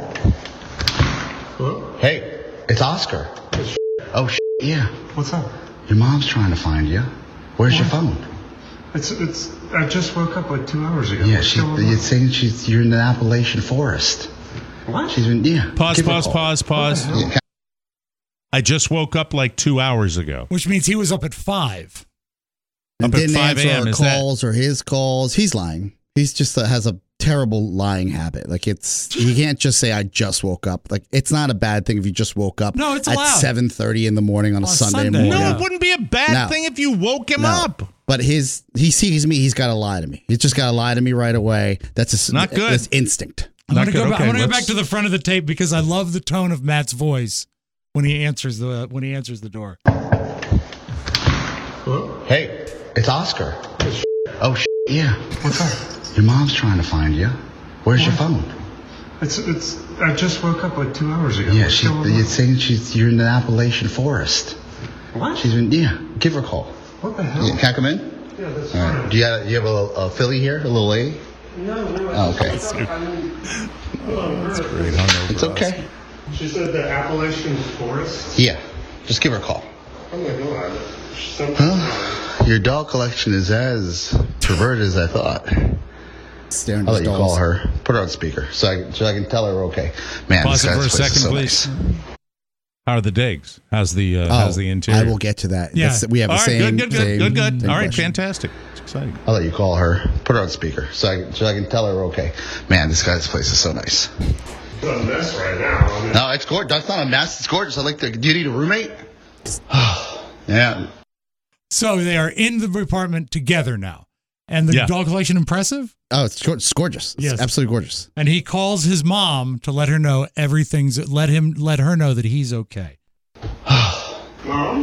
Hey, it's Oscar. Oh, shit, yeah. What's up? Your mom's trying to find you. Where's What? your phone? It's it's. I just woke up like two hours ago. Yeah, What's she's going on? it's saying she's you're in the Appalachian forest. What? She's been yeah. Pause, give her a pause, call. pause, pause. What the hell? Yeah, I just woke up like two hours ago. Which means he was up at five. And Up at didn't five answer a.m., our is that- calls or his calls. He's lying. He's just uh, has a terrible lying habit. Like it's you can't just say I just woke up. Like it's not a bad thing if you just woke up. No, it's at allowed. seven thirty in the morning on a On Sunday, Sunday, morning. No, Yeah. it wouldn't be a bad No. thing if you woke him No. up. But his he sees me. He's got to lie to me. He's just got to lie to me right away. That's a, Not good. That's instinct. I'm Not going to go, good. back, Okay, I'm gonna go let's- back to the front of the tape because I love the tone of Matt's voice when he answers the when he answers the door. Hey, it's Oscar. Oh, sh- yeah. What's up? Your mom's trying to find you. Where's your phone? It's it's. I just woke up like two hours ago. Yeah, What's she's going on? it's saying she's you're in the Appalachian forest. What? She's been yeah. Give her a call. What the hell? Yeah, can I come in? Yeah, that's All fine. right. Do you have, you have a, a filly here, a little lady? No, no. Oh, okay. It's Great hungover. It's okay. She said the Appalachian Forest. Yeah, just give her a call. Oh my god. Something. Huh? Your dog collection is as perverted as I thought. Staring I'll at let you his call dolls. her. Put her on speaker so I, so I can tell her we're okay. Man, Pause this it for a guy's place is second, so please. nice. How are the digs? How's the uh, Oh, how's the interior? I will get to that. Yeah. That's- we have All the right, same. good, good, good, same- good, good. same All right, question. fantastic. It's exciting. I'll let you call her. Put her on speaker so I, so I can tell her we're okay. Man, this guy's place is so nice. It's a mess right now. I mean, No, it's gorgeous. That's not a mess. It's gorgeous. I like the. Do you need a roommate? Yeah. So they are in the apartment together now, and the Yeah. dog collection impressive. Oh, it's, go- it's gorgeous. It's Yes. absolutely gorgeous. And he calls his mom to let her know everything's let him let her know that he's okay. Mom?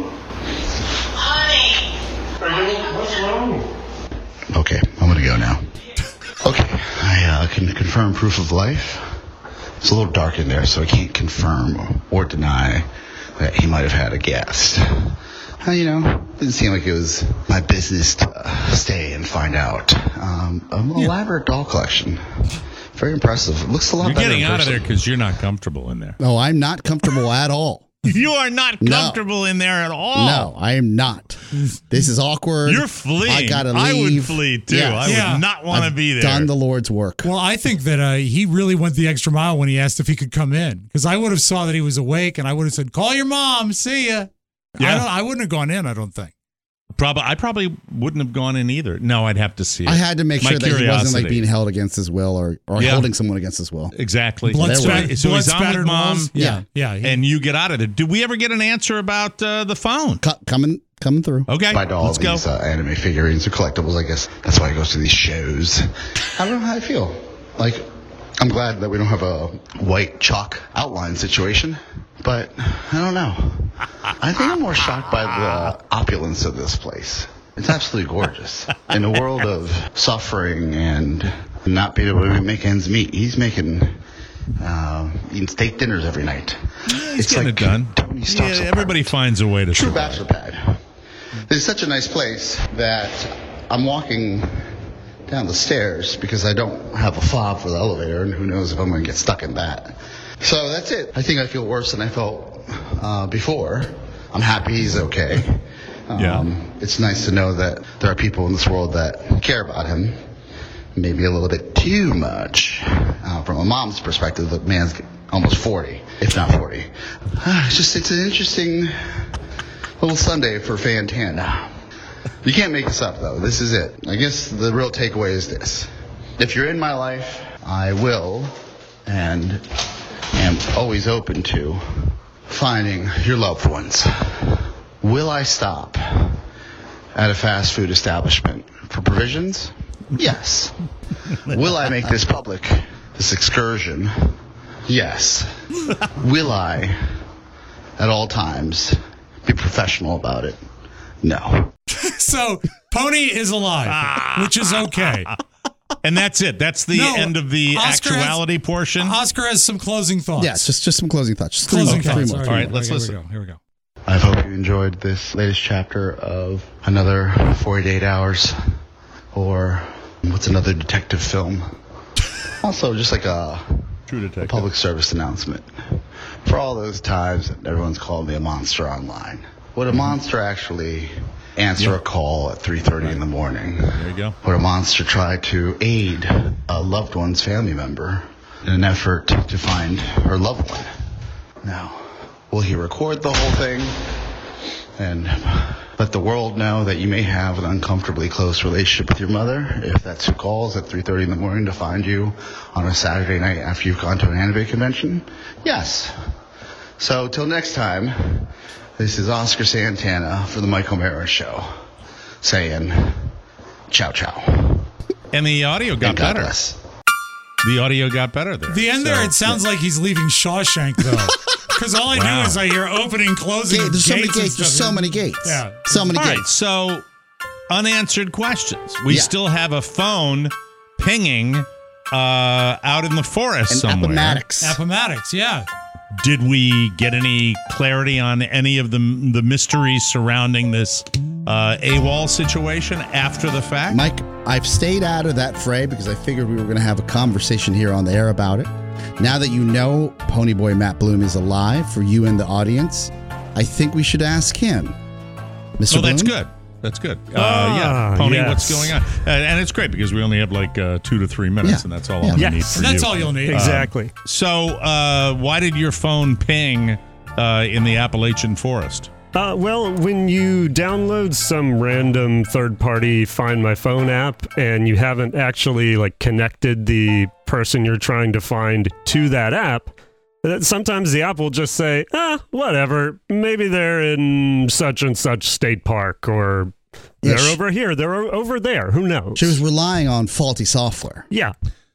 Honey. What's wrong? Okay, I'm gonna go now. Okay, I uh, can confirm proof of life. It's a little dark in there, so I can't confirm or deny that he might have had a guest. Uh, you know, didn't seem like it was my business to uh, stay and find out. Um, an elaborate doll collection. Very impressive. It looks a lot You're better getting in out of person. there because you're not comfortable in there. No, I'm not comfortable at all. You are not No. comfortable in there at all. No, I am not. This is awkward. You're fleeing. I gotta I would leave. flee too. Yes. I Yeah. would not want to I've be there. Done the Lord's work. Well, I think that uh, he really went the extra mile when he asked if he could come in, because I would have saw that he was awake and I would have said, "Call your mom, see ya." I Yeah. don't. I wouldn't have gone in. I don't think. Probably, I probably wouldn't have gone in either. No, I'd have to see it. I had to make My sure that he wasn't like curiosity. being held against his will or, or Yeah. holding someone against his will. Exactly. Blood so spat- so blood he's on with spattered mom, walls? Yeah, yeah. he- and you get out of there. Did we ever get an answer about uh, the phone? Co- coming, coming through. Okay, Buy all let's go. these uh, anime figurines or collectibles. I guess that's why he goes to these shows. I don't know how I feel. Like, I'm glad that we don't have a white chalk outline situation, but I don't know. I think I'm more shocked by the opulence of this place. It's absolutely gorgeous. In a world of suffering and not being able to make ends meet, he's making uh, eating steak dinners every night. He's getting it done. Tony Stark's Yeah, everybody apartment. finds a way to True survive. bachelor pad. It's such a nice place that I'm walking down the stairs because I don't have a fob for the elevator, and who knows if I'm going to get stuck in that. So that's it. I think I feel worse than I felt uh, before. I'm happy he's okay. Um, Yeah. It's nice to know that there are people in this world that care about him. Maybe a little bit too much. Uh, from a mom's perspective, the man's almost forty, if not forty. It's just, it's an interesting little Sunday for Fantana. You can't make this up, though. This is it. I guess the real takeaway is this. If you're in my life, I will and am always open to finding your loved ones. Will I stop at a fast food establishment for provisions? Yes. Will I make this public, this excursion? Yes. Will I, at all times, be professional about it? No. So Pony is alive, which is okay. And that's it. That's the No, end of the Oscar has- actuality portion. Oscar has some closing thoughts. Yeah, just just some closing thoughts. Just three closing more, thoughts. three more. All right, let's here listen. We go. Here we go. I hope you enjoyed this latest chapter of another forty-eight hours, or what's another detective film. Also, just like a, True a detective. public service announcement. For all those times that everyone's called me a monster online, would a monster actually answer a call at three thirty in the morning? There you go. Would a monster try to aid a loved one's family member in an effort to find her loved one? No. Will he record the whole thing? and let the world know that you may have an uncomfortably close relationship with your mother if that's who calls at three thirty in the morning to find you on a Saturday night after you've gone to an anime convention? Yes. So till next time, this is Oscar Santana for the Mike O'Mara Show saying ciao ciao. And the audio got And God better. bless. The audio got better there. The end So- there, it sounds like he's leaving Shawshank, though. Because all I Wow. do is I hear opening, closing. Gate, there's so many gates and gates. There's stuff. so many gates. Yeah. So many All gates. right, so unanswered questions. We Yeah. still have a phone pinging uh, out in the forest And somewhere. Appomattox. Appomattox, yeah. Did we get any clarity on any of the the mysteries surrounding this uh, AWOL situation after the fact? Mike, I've stayed out of that fray because I figured we were going to have a conversation here on the air about it. Now that you know Ponyboy Matt Bloom is alive, for you and the audience, I think we should ask him. Mister Oh, that's Bloom? good. That's good. Uh, Ah, yeah, Pony, yes. what's going on? Uh, and it's great because we only have like uh, two to three minutes, Yeah. and that's all Yeah. I'm Yes. gonna need for That's you. all you'll need. Exactly. So, uh, why did your phone ping uh, in the Appalachian forest? Uh, well, when you download some random third-party Find My Phone app and you haven't actually like connected the person you're trying to find to that app, that sometimes the app will just say, "Ah, whatever. Maybe they're in such and such state park, or Yeah, they're sh- over here. They're o- over there. Who knows?" She was relying on faulty software. Yeah.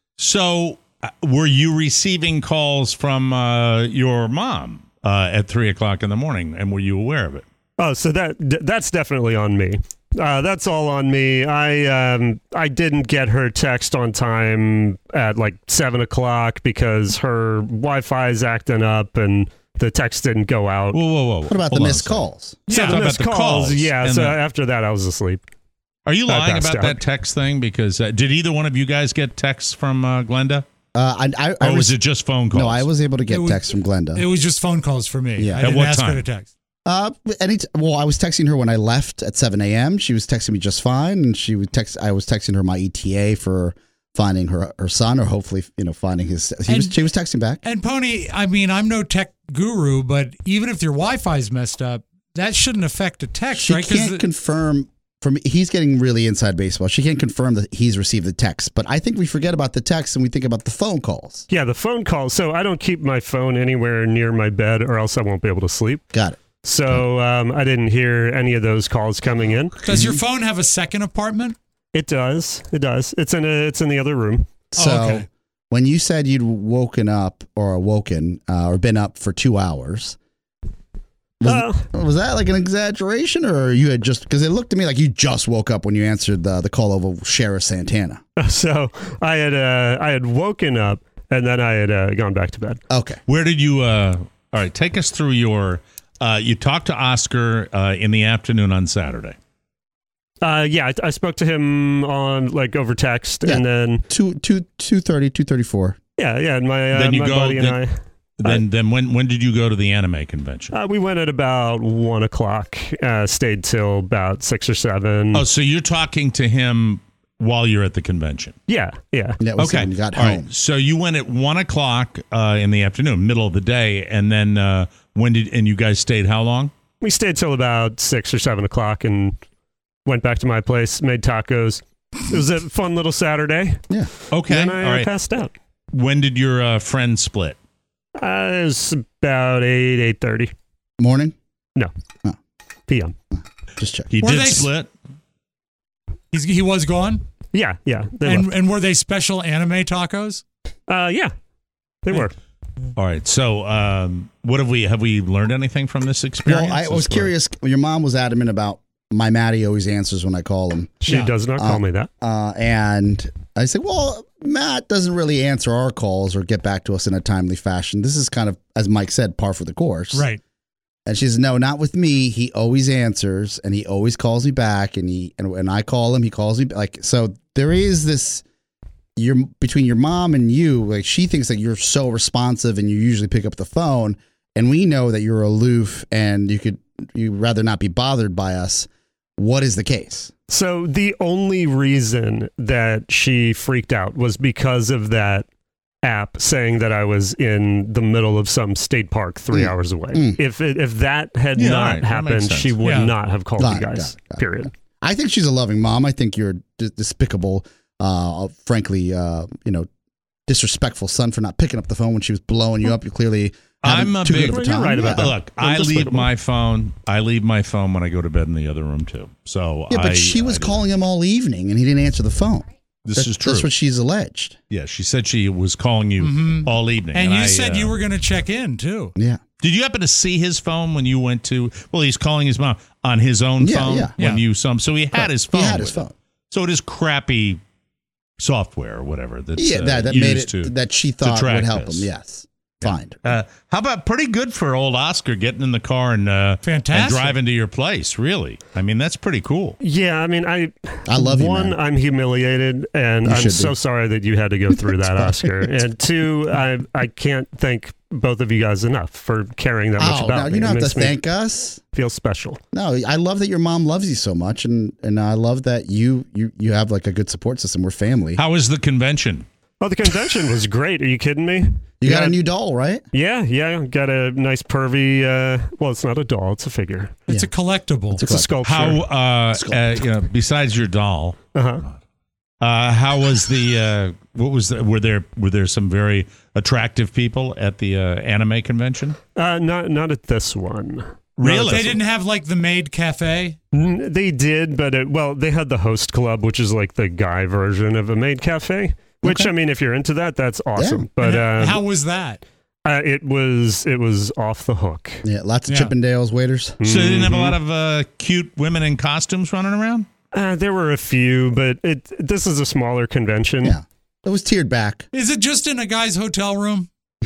So, uh, were you receiving calls from uh, your mom uh, at three o'clock in the morning, and were you aware of it? Oh, so that d- that's definitely on me. Uh, that's all on me. I um I didn't get her text on time at like seven o'clock because her Wi-Fi is acting up and the text didn't go out. Whoa, whoa, whoa! What about Hold the on a missed second. calls? So Yeah, the about missed the calls, calls yeah. and So the- after that, I was asleep. Are you I lying passed about out. that text thing? Because uh, did either one of you guys get texts from uh, Glenda, Uh, I, I, I or was rec- it just phone calls? No, I was able to get It was- texts from Glenda. It was just phone calls for me. Yeah. I At didn't what ask her time? to text. Uh, any t- well, I was texting her when I left at seven a.m. She was texting me just fine, and she would text. I was texting her my E T A for finding her her son, or hopefully, you know, finding his. He was And- she was texting back. And Pony, I mean, I'm no tech guru, but even if your Wi-Fi's messed up, that shouldn't affect a text, She right? 'Cause can't the- confirm. From he's getting really inside baseball. She can't confirm that he's received the text, but I think we forget about the text and we think about the phone calls. Yeah, the phone calls. So I don't keep my phone anywhere near my bed, or else I won't be able to sleep. Got it. So um, I didn't hear any of those calls coming in. Does your phone have a second apartment? It does. It does. It's in a. It's in the other room. So Oh, okay. when you said you'd woken up or awoken uh, or been up for two hours, was, Uh, was that like an exaggeration, or you had just because it looked to me like you just woke up when you answered the the call over Sheriff Santana? So I had. Uh, I had woken up and then I had uh, gone back to bed. Okay. Where did you? Uh, all right, take us through your. Uh, you talked to Oscar uh, in the afternoon on Saturday. Uh, yeah, I, I spoke to him on like over text, Yeah. and then Two two two thirty, two thirty four. yeah, yeah, and my uh, Then you my go- buddy and then- I. Then, then when when did you go to the anime convention? Uh, we went at about one o'clock. Uh, stayed till about six or seven. Oh, so you're talking to him while you're at the convention? yeah, yeah. That was Okay, when you got all home. right. So you went at one o'clock uh, in the afternoon, middle of the day, and then uh, when did and you guys stayed how long? We stayed till about six or seven o'clock and went back to my place, made tacos. It was a fun little Saturday. Yeah. Okay, And then I all uh, right. passed out. When did your uh, friend split? Uh, it was about eight, eight thirty Morning. p m. Just check. He Were did they- split. He's, he was gone? Yeah, yeah. They And, left. and were they special anime tacos? Uh, yeah, they were. All right. So, um, what have we have we learned anything from this experience? Well, I was As far- curious. Your mom was adamant about my Maddie always answers when I call him. She Yeah. does not call Uh, me that. Uh, and I said, well, Matt doesn't really answer our calls or get back to us in a timely fashion. This is kind of, as Mike said, par for the course. Right. And she says, no, not with me. He always answers and he always calls me back. And he and when I call him, he calls me like. So there is this. You're between your mom and you. Like she thinks that you're so responsive and you usually pick up the phone. And we know that you're aloof and you could you rather not be bothered by us. What is the case? So the only reason that she freaked out was because of that app saying that I was in the middle of some state park three Mm. hours away. Mm. If it, if that had Yeah, not all right, that makes happened, sense. she would Yeah. not have called Got you it, guys. got it, got it. Period. I think she's a loving mom. I think you're a d- despicable, uh, frankly, uh, you know, disrespectful son for not picking up the phone when she was blowing you up. You're clearly having I'm a too big. good of a You're time. right about yeah. that. Look, I'm I leave despicable. my phone. I leave my phone when I go to bed in the other room too. So Yeah, but I- she was I- calling him all evening and he didn't answer the phone. This That's- is true. That's what she's alleged. Yeah, she said she was calling you Mhm. all evening, And you I, said uh, you were going to check in too. Yeah. Did you happen to see his phone when you went to? Well, he's calling his mom on his own Yeah, phone yeah. when Yeah. you saw him. So he had his phone. He had his with him. phone. So it is crappy software or whatever. That's, Yeah, uh, that, that made used it to, that she thought track would help this. him. Yes. Fine. Uh, how about pretty good for old Oscar getting in the car and uh, Fantastic. and driving to your place? Really, I mean that's pretty cool. Yeah, I mean, I I love you, one, man. I'm humiliated, and You I'm should so be. sorry that you had to go through that, Oscar. And two, I I can't thank both of you guys enough for caring that much Oh, about now me. you don't It have to makes me thank us. feel special. No, I love that your mom loves you so much, and and I love that you you you have like a good support system. We're family. How was the convention? Oh, the convention was great. Are you kidding me? You got Yeah. a new doll, right? Yeah, yeah. Got a nice pervy. Uh, well, it's not a doll; it's a figure. It's Yeah. a collectible. It's a It's a sculpture. How uh, Skull. uh you know besides your doll, Uh-huh. uh, how was the uh, what was the, were there were there some very attractive people at the uh, anime convention? Uh, not not at this one. Really? They didn't have like the maid cafe. N- They did, but it, well, they had the host club, which is like the guy version of a maid cafe. Which Okay. I mean, if you're into that, that's awesome. Yeah. But And uh, how was that? uh, it was it was off the hook. Yeah, lots of Yeah. Chippendales waiters. So they didn't have a Mhm. lot of uh, cute women in costumes running around. Uh, there were a few, but it this is a smaller convention. Yeah, it was tiered back. Is it just in a guy's hotel room?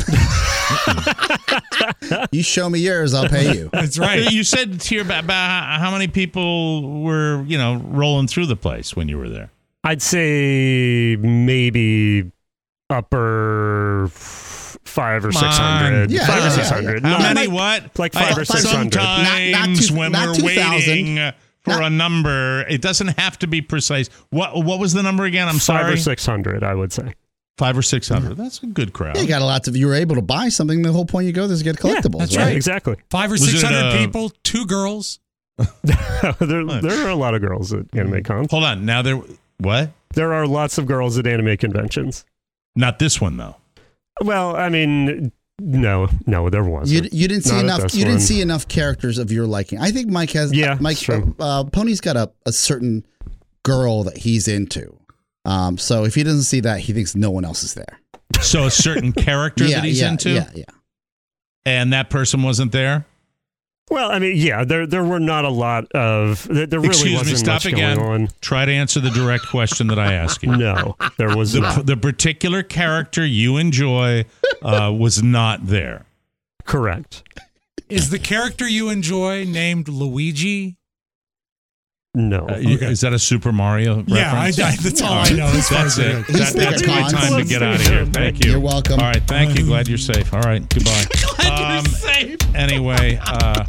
You show me yours, I'll pay you. That's right. You said here about, about how many people were you know rolling through the place when you were there. I'd say maybe upper f- five or Come six hundred. on. Yeah, five yeah, or six yeah, hundred. How Not- many? like- What? like five I- or six hundred. Sometimes Not- not two- when not we're two thousand. waiting uh, for Not- a number, it doesn't have to be precise. What What was the number again? I'm Five sorry. or six hundred, I would say. Five or six hundred. That's a good crowd. Yeah, you got a lot of. You were able to buy something. The whole point you go there is to get collectibles. that's right? right. Exactly. Five or Was six it, hundred uh, people, two girls. there, there are a lot of girls at anime cons. Hold on. Now there. What? There are lots of girls at anime conventions. Not this one though. Well, I mean, no, no, there You, wasn't. you didn't see Not at enough. this You didn't one. see enough characters of your liking. I think Mike has. Yeah, Mike. it's true. Uh, Pony's got a, a certain girl that he's into. Um, so if he doesn't see that, he thinks no one else is there. So a certain character yeah, that he's yeah, into, yeah, yeah. and that person wasn't there. Well, I mean, yeah, there there were not a lot of. There, there really Excuse me. wasn't Stop much again. going on. Try to answer the direct question that I asked you. No, there was The, not. the particular character you enjoy uh, was not there. Correct. Is the character you enjoy named Luigi? No. Uh, you- Is that a Super Mario reference? Yeah, I, I, that's all I know. As far That's as I it. know. He's That, that's thinking my time to cons. get out of here. Thank you. You're welcome. All right. Thank you. Glad you're safe. All right. Goodbye. Glad you're safe. Anyway, uh,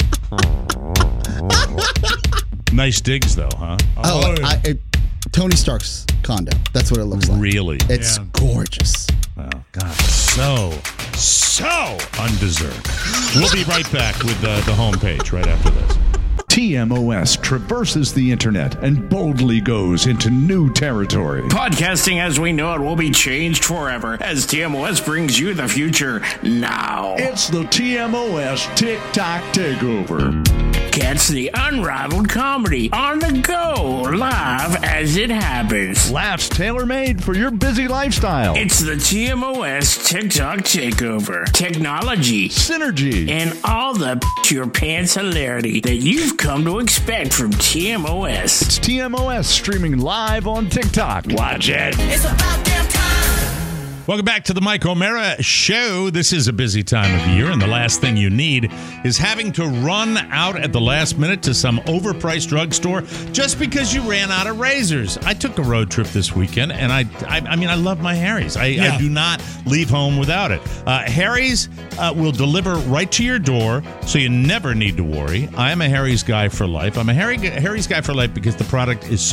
nice digs though, huh? Oh, I, I, Tony Stark's condo. That's what it looks like. Really? It's Yeah. gorgeous. Oh, God. So, so undeserved. We'll be right back with uh, the homepage right after this. T M O S traverses the internet and boldly goes into new territory. Podcasting as we know it will be changed forever as T M O S brings you the future now. It's the T M O S TikTok Takeover. Catch the unrivaled comedy on the go, live as it happens. Laughs tailor-made for your busy lifestyle. It's the T M O S TikTok Takeover. Technology Synergy. and all the your pants hilarity that you've come to expect from T M O S. It's T M O S streaming live on TikTok. Watch it. It's about damn time. Welcome back to the Mike O'Mara Show. This is a busy time of year, and the last thing you need is having to run out at the last minute to some overpriced drugstore just because you ran out of razors. I took a road trip this weekend, and I I, I mean, I love my Harry's. I, Yeah. I do not leave home without it. Uh, Harry's uh, will deliver right to your door, so you never need to worry. I am a Harry's guy for life. I'm a Harry, Harry's guy for life because the product is so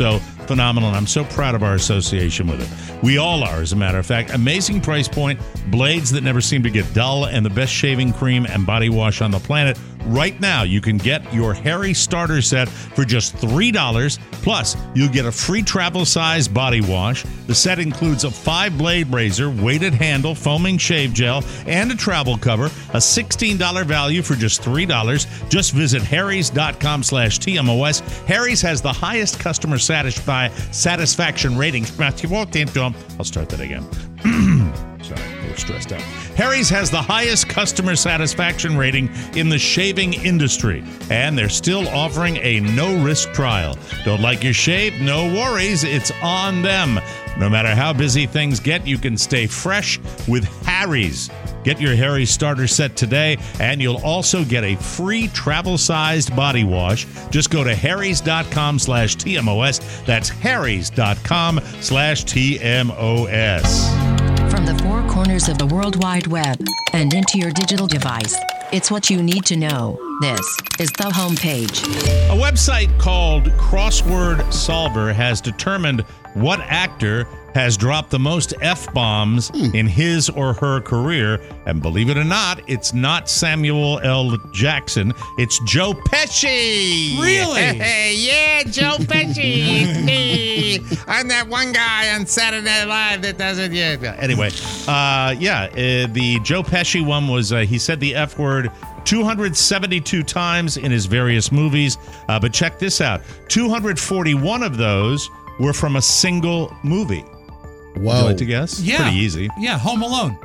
phenomenal, and I'm so proud of our association with it. We all are, as a matter of fact. Amazing price point, blades that never seem to get dull, and the best shaving cream and body wash on the planet. Right now, you can get your Harry starter set for just three dollars. Plus, you'll get a free travel size body wash. The set includes a five-blade razor, weighted handle, foaming shave gel, and a travel cover. A sixteen dollars value for just three dollars. Just visit harrys.com slash TMOS. Harry's has the highest customer satisfi- satisfaction rating. You walked into them. I'll start that again. Sorry, a little stressed out. Harry's has the highest customer satisfaction rating in the shaving industry, and they're still offering a no-risk trial. Don't like your shave? No worries. It's on them. No matter how busy things get, you can stay fresh with Harry's. Get your Harry's starter set today, and you'll also get a free travel-sized body wash. Just go to harrys.com slash TMOS. That's harrys.com slash TMOS. From the four corners of the World Wide Web and into your digital device, it's what you need to know. This is the homepage. A website called Crossword Solver has determined what actor has dropped the most F-bombs hmm. in his or her career. And believe it or not, it's not Samuel L. Jackson. It's Joe Pesci. Really? Yeah, Joe Pesci. It's me. I'm that one guy on Saturday Night Live that doesn't yet. Anyway, uh, yeah, uh, the Joe Pesci one was, uh, he said the F word two hundred seventy-two times in his various movies. Uh, but check this out. two hundred forty-one of those were from a single movie. Whoa. Would you like to guess? Yeah. Pretty easy. Yeah, Home Alone.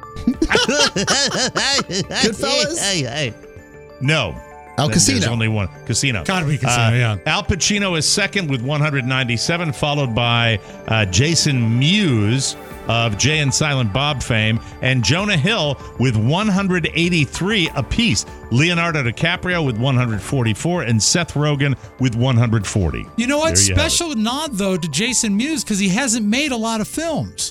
Goodfellas? Hey, hey. No. El Casino. There's only one. Casino. Gotta be Casino, Uh, yeah. Al Pacino is second with one hundred ninety-seven, followed by uh, Jason Mewes of Jay and Silent Bob fame, and Jonah Hill with one hundred eighty-three apiece. Leonardo DiCaprio with one hundred forty-four, and Seth Rogen with one hundred forty. You know what? There you Special nod, though, to Jason Mewes because he hasn't made a lot of films.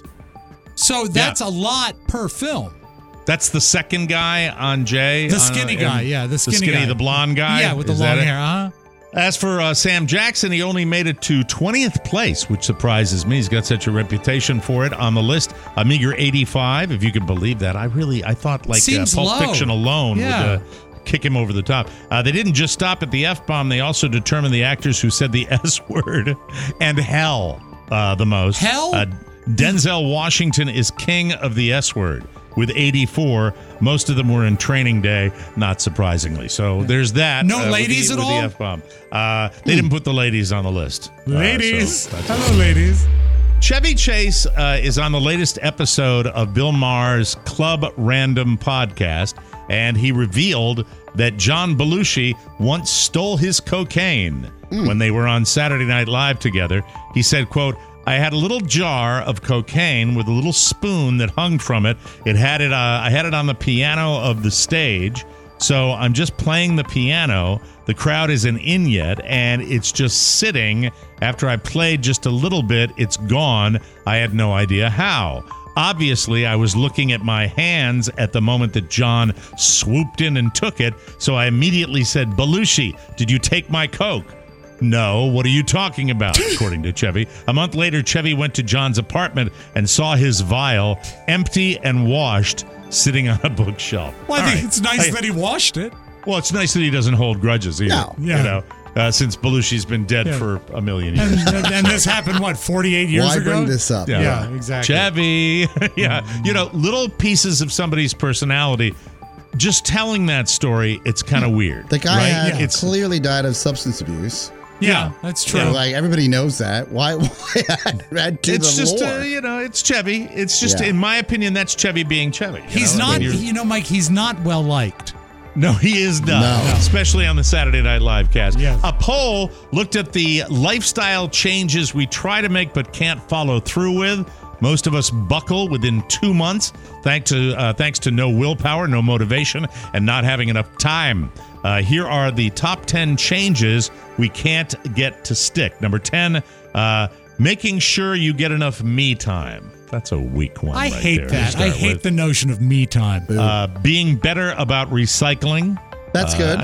So that's Yeah. a lot per film. That's the second guy on Jay. The on, skinny uh, guy, in- yeah, the skinny skinny, guy. the blonde guy. Yeah, with the Is long that it? hair, huh? As for uh, Sam Jackson, he only made it to twentieth place, which surprises me. He's got such a reputation for it. On the list, a meager eighty-five, if you can believe that. I really, I thought like uh, Seems Pulp low. Fiction alone Yeah. would uh, kick him over the top. Uh, they didn't just stop at the F-bomb. They also determined the actors who said the S-word and hell uh, the most. Hell? Uh, Denzel Washington is king of the S-word with eighty-four. Most of them were in Training Day, not surprisingly. So there's that. No uh, with ladies the, at with all? The F-bomb. Uh, they didn't put the ladies on the list. Uh, Ladies. so that's- Hello, ladies. Chevy Chase uh, is on the latest episode of Bill Maher's Club Random podcast, and he revealed that John Belushi once stole his cocaine mm. when they were on Saturday Night Live together. He said, quote, I had a little jar of cocaine with a little spoon that hung from it. It had it. Uh, I had it on the piano of the stage. So I'm just playing the piano. The crowd isn't in yet, and it's just sitting. After I played just a little bit, it's gone. I had no idea how. Obviously, I was looking at my hands at the moment that John swooped in and took it. So I immediately said, Belushi, did you take my coke? No, what are you talking about? According to Chevy. A month later, Chevy went to John's apartment and saw his vial, empty and washed, sitting on a bookshelf. Well, I All think right. it's nice Hey, that he washed it. Well, it's nice that he doesn't hold grudges either. No. Yeah. You know, uh, since Belushi's been dead Yeah. for a million years. And, and, and this happened, what, forty-eight years Why ago? bring this up? Yeah. Yeah, exactly. Chevy. Yeah. You know, little pieces of somebody's personality. Just telling that story, it's kind of weird. The guy right? had Yeah. It's clearly died of substance abuse. Yeah, that's true. So, like, everybody knows that. Why? Why add, add to It's the just, lore? uh, you know, it's Chevy. It's just, Yeah. in my opinion, that's Chevy being Chevy. you He's know? I not, mean, you're- you know, Mike, he's not well liked. No, he is not. No. Especially on the Saturday Night Live cast. Yes. A poll looked at the lifestyle changes we try to make but can't follow through with. Most of us buckle within two months, thanks to uh, thanks to no willpower, no motivation, and not having enough time. Uh, here are the top ten changes we can't get to stick. Number ten, uh, making sure you get enough me time. That's a weak one. I right hate there to that. I start hate with. the notion of me time. Uh, being better about recycling. That's Uh, good. I,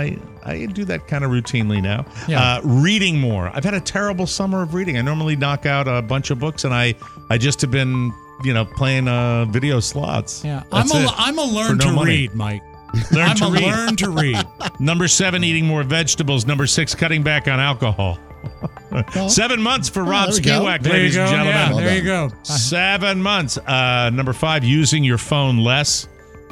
I do that kind of routinely now. Yeah. Uh, reading more. I've had a terrible summer of reading. I normally knock out a bunch of books, and I, I just have been, you know, playing uh, video slots. Yeah, That's I'm a, it. I'm a learn For no to money. read, Mike. Learn I'm to a read. learn to read. Number seven, eating more vegetables. Number six, cutting back on alcohol. Seven months for Rob there we go. Spiewak, There ladies you go. and gentlemen. Yeah, Well there you done. go. Seven months. Uh, number five, using your phone less.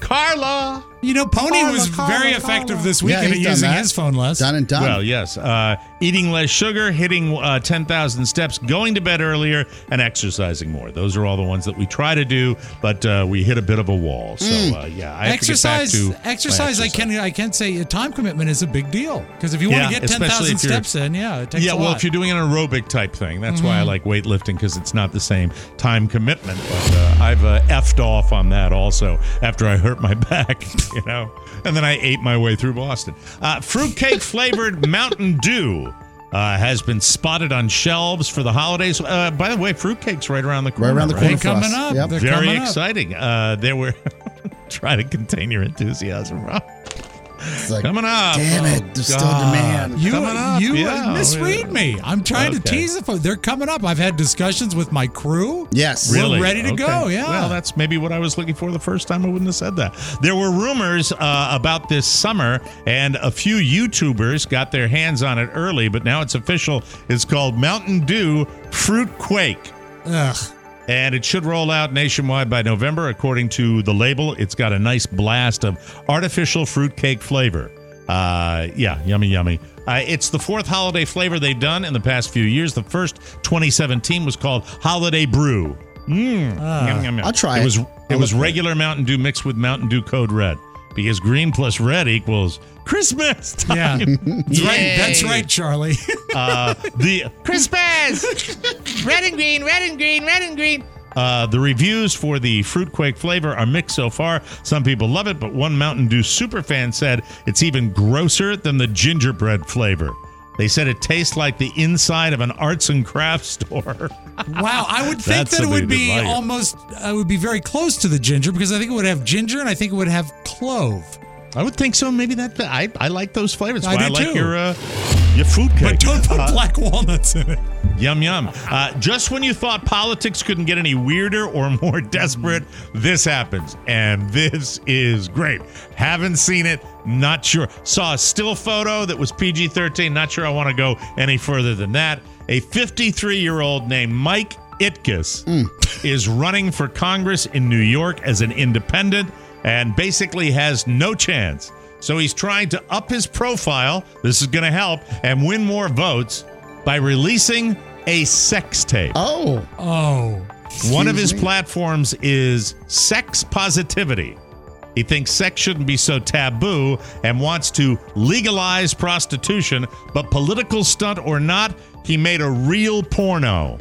Carla. You know, Pony Carla, was Carla, very Carla. effective this Yeah, weekend he's at done using that. his phone less. Done and done. Well, yes. Uh, eating less sugar, hitting uh, ten thousand steps, going to bed earlier, and exercising more. Those are all the ones that we try to do, but uh, we hit a bit of a wall. So, uh, yeah, I have exercise, to get back to my exercise. I can I can say a time commitment is a big deal because if you Yeah, want to get ten especially thousand if you're- steps in, yeah, it takes Yeah, a well, lot. if you're doing an aerobic type thing, that's Mm-hmm. why I like weightlifting because it's not the same time commitment. But uh, I've uh, effed off on that also after I hurt my back, you know, and then I ate my way through Boston. Uh, fruitcake flavored Mountain Dew uh, has been spotted on shelves for the holidays. Uh, by the way, fruitcake's right around the corner. Right around the right? corner They're for coming us. up. Yep. They're Very coming up. exciting. Uh, there were try to contain your enthusiasm, Rob. It's like, Coming up. damn it, Oh, there's still God. demand. You, Coming up, you yeah. misread me. I'm trying to Okay. tease the phone. They're coming up. I've had discussions with my crew. Yes. We're Really? ready to Okay. go, yeah. Well, that's maybe what I was looking for the first time. I wouldn't have said that. There were rumors uh, about this summer, and a few YouTubers got their hands on it early, but now it's official. It's called Mountain Dew Fruit Quake. Ugh. And it should roll out nationwide by November. According to the label, it's got a nice blast of artificial fruitcake flavor. Uh, yeah, yummy, yummy. Uh, it's the fourth holiday flavor they've done in the past few years. The first, twenty seventeen, was called Holiday Brew. Mm. Yum, yum, yum. I'll try it. it. Was, I'll it was look for it. regular Mountain Dew mixed with Mountain Dew Code Red because green plus red equals Christmas Yeah. time. That's right. That's right, Charlie. Uh, the Christmas! Red and green, red and green, red and green. Uh, the reviews for the Fruit Quake flavor are mixed so far. Some people love it, but one Mountain Dew superfan said it's even grosser than the gingerbread flavor. They said it tastes like the inside of an arts and crafts store. Wow, I would think That's that it would somebody be that like it. almost, uh, would be very close to the ginger because I think it would have ginger and I think it would have clove. I would think so. Maybe that I I like those flavors. I That's why do I like too. your uh, your food cake. But don't put Uh, black walnuts in it. Yum, yum. Uh, just when you thought politics couldn't get any weirder or more desperate, this happens. And this is great. Haven't seen it. Not sure. Saw a still photo that was P G thirteen. Not sure I want to go any further than that. A fifty-three-year-old named Mike Itkes is running for Congress in New York as an independent and basically has no chance. So he's trying to up his profile. This is going to help and win more votes by releasing a sex tape. Oh. Oh. One of his Excuse me? platforms is sex positivity. He thinks sex shouldn't be so taboo and wants to legalize prostitution, but political stunt or not, he made a real porno.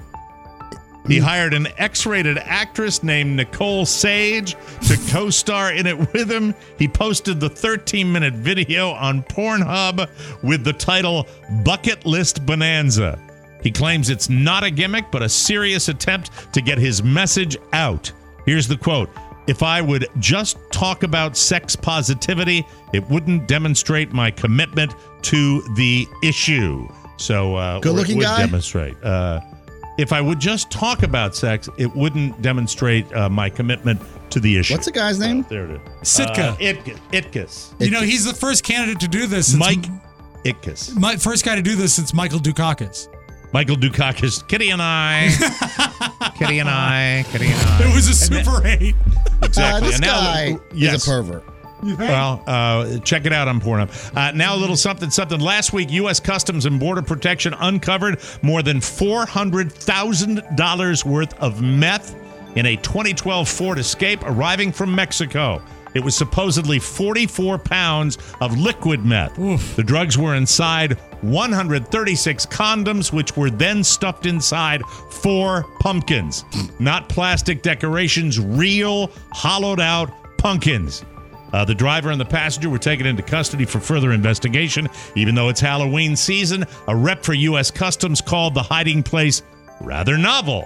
He hired an X-rated actress named Nicole Sage to co-star in it with him. He posted the thirteen-minute video on Pornhub with the title Bucket List Bonanza. He claims it's not a gimmick, but a serious attempt to get his message out. Here's the quote. If I would just talk about sex positivity, it wouldn't demonstrate my commitment to the issue. So, uh, Good-looking or it would guy? demonstrate. Uh, if I would just talk about sex, it wouldn't demonstrate uh, my commitment to the issue. What's the guy's name? Uh, there it is. Sitka. Uh, Itkus. Itkus. You know, he's the first candidate to do this. Since Mike Itkus. My first guy to do this since Michael Dukakis. Michael Dukakis. Kitty and I. Kitty and I. Kitty and I. It was a Super eight. Exactly. Uh, this And now- guy yes. is a pervert. Well, uh, check it out on Pornhub. Uh, now a little something, something. Last week, U S Customs and Border Protection uncovered more than four hundred thousand dollars worth of meth in a twenty twelve Ford Escape arriving from Mexico. It was supposedly forty-four pounds of liquid meth. Oof. The drugs were inside one hundred thirty-six condoms, which were then stuffed inside four pumpkins. Not plastic decorations, real, hollowed out pumpkins. Uh, the driver and the passenger were taken into custody for further investigation. Even though it's Halloween season, a rep for U S Customs called the hiding place rather novel.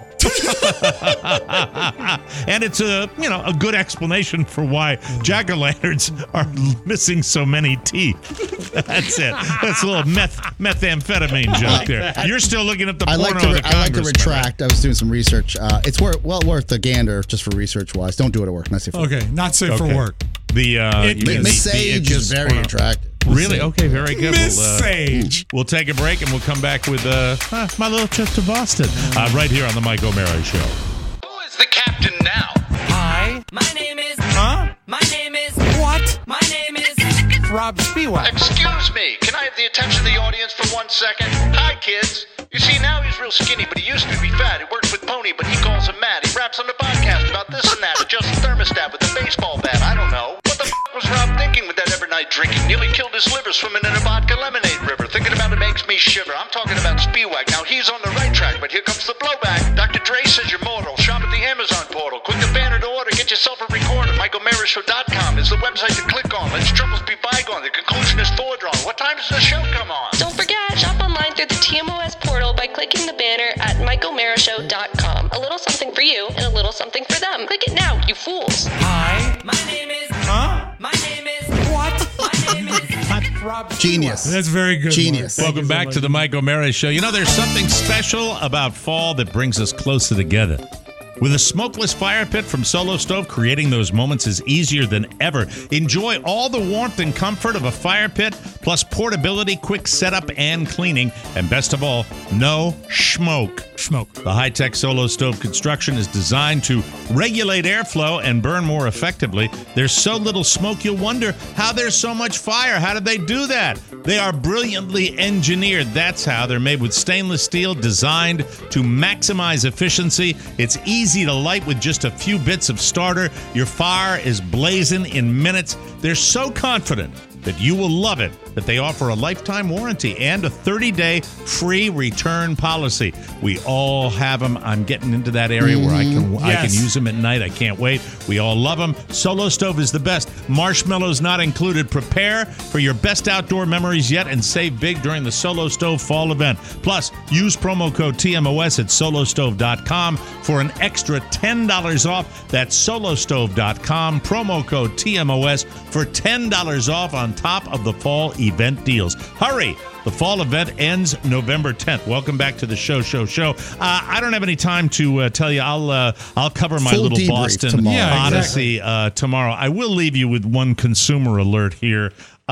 And it's a, you know, a good explanation for why jack-o'-lanterns are missing so many teeth. That's it. That's a little meth methamphetamine joke there. You're still looking at the I porno like to, of re- the I like to congressman, retract. I was doing some research. Uh, it's wor- well worth the gander just for research wise. Don't do it at work. Not safe. For Okay, work. not safe Okay. for work. The uh, It- you can- Miss the- the- Sage it is very porno. attractive. Really? Okay, very good. Miss We'll, uh, Sage. We'll take a break and we'll come back with uh, uh, my little trip to Boston uh, right here on the Mike O'Mara Show. Who is the captain now? Hi. My name is. Huh? My name is. What? My name is. Rob Spiewak. Excuse me. Can I have the attention of the audience for one second? Hi, kids. You see, now he's real skinny, but he used to be fat. He works with Pony, but he calls him Matt. He raps on the podcast about this and that. Adjusts the thermostat with a baseball bat. I don't know. What the f*** was Rob thinking with that every night drinking? Nearly killed his liver swimming in a vodka lemonade river. Thinking about it makes me shiver. I'm talking about Spiewak. Now he's on the right track, but here comes the blowback. Doctor Dre says you're mortal. Shop at the Amazon portal. Click the banner to order. Get yourself a recorder. Mike O'Mara Show dot com is the website to click on. Let's troubles be bygone. The conclusion is foredrawn. What time does the show come on? Don't forget, shop online through the T M O S portal by clicking the banner at Mike O'Mara Show dot com. A little something for you and a little something for them. Click it now, you fools. Hi. My name is. Huh? My name is. What? My name is. Rob Genius. That's very good. Genius. Mark. Thank Welcome you so back much. to the Mike O'Mara Show. You know, there's something special about fall that brings us closer together. With a smokeless fire pit from Solo Stove, creating those moments is easier than ever. Enjoy all the warmth and comfort of a fire pit, plus portability, quick setup, and cleaning. And best of all, no smoke. Smoke. The high-tech Solo Stove construction is designed to regulate airflow and burn more effectively. There's so little smoke, you'll wonder how there's so much fire. How did they do that? They are brilliantly engineered. That's how. They're made with stainless steel, designed to maximize efficiency. It's easy to light with just a few bits of starter. Your fire is blazing in minutes. They're so confident that you will love it that they offer a lifetime warranty and a thirty-day free return policy. We all have them. I'm getting into that area where I can I can Yes. use them at night. I can't wait. We all love them. Solo Stove is the best. Marshmallows not included. Prepare for your best outdoor memories yet and save big during the Solo Stove fall event. Plus, use promo code T M O S at solo stove dot com for an extra ten dollars off. That's solo stove dot com. Promo code T M O S for ten dollars off on top of the fall event deals. Hurry! The fall event ends November tenth. Welcome back to the show, show, show. Uh, I don't have any time to uh, tell you. I'll uh, I'll cover my Full little debrief Boston tomorrow. Yeah, odyssey uh, tomorrow. I will leave you with one consumer alert here.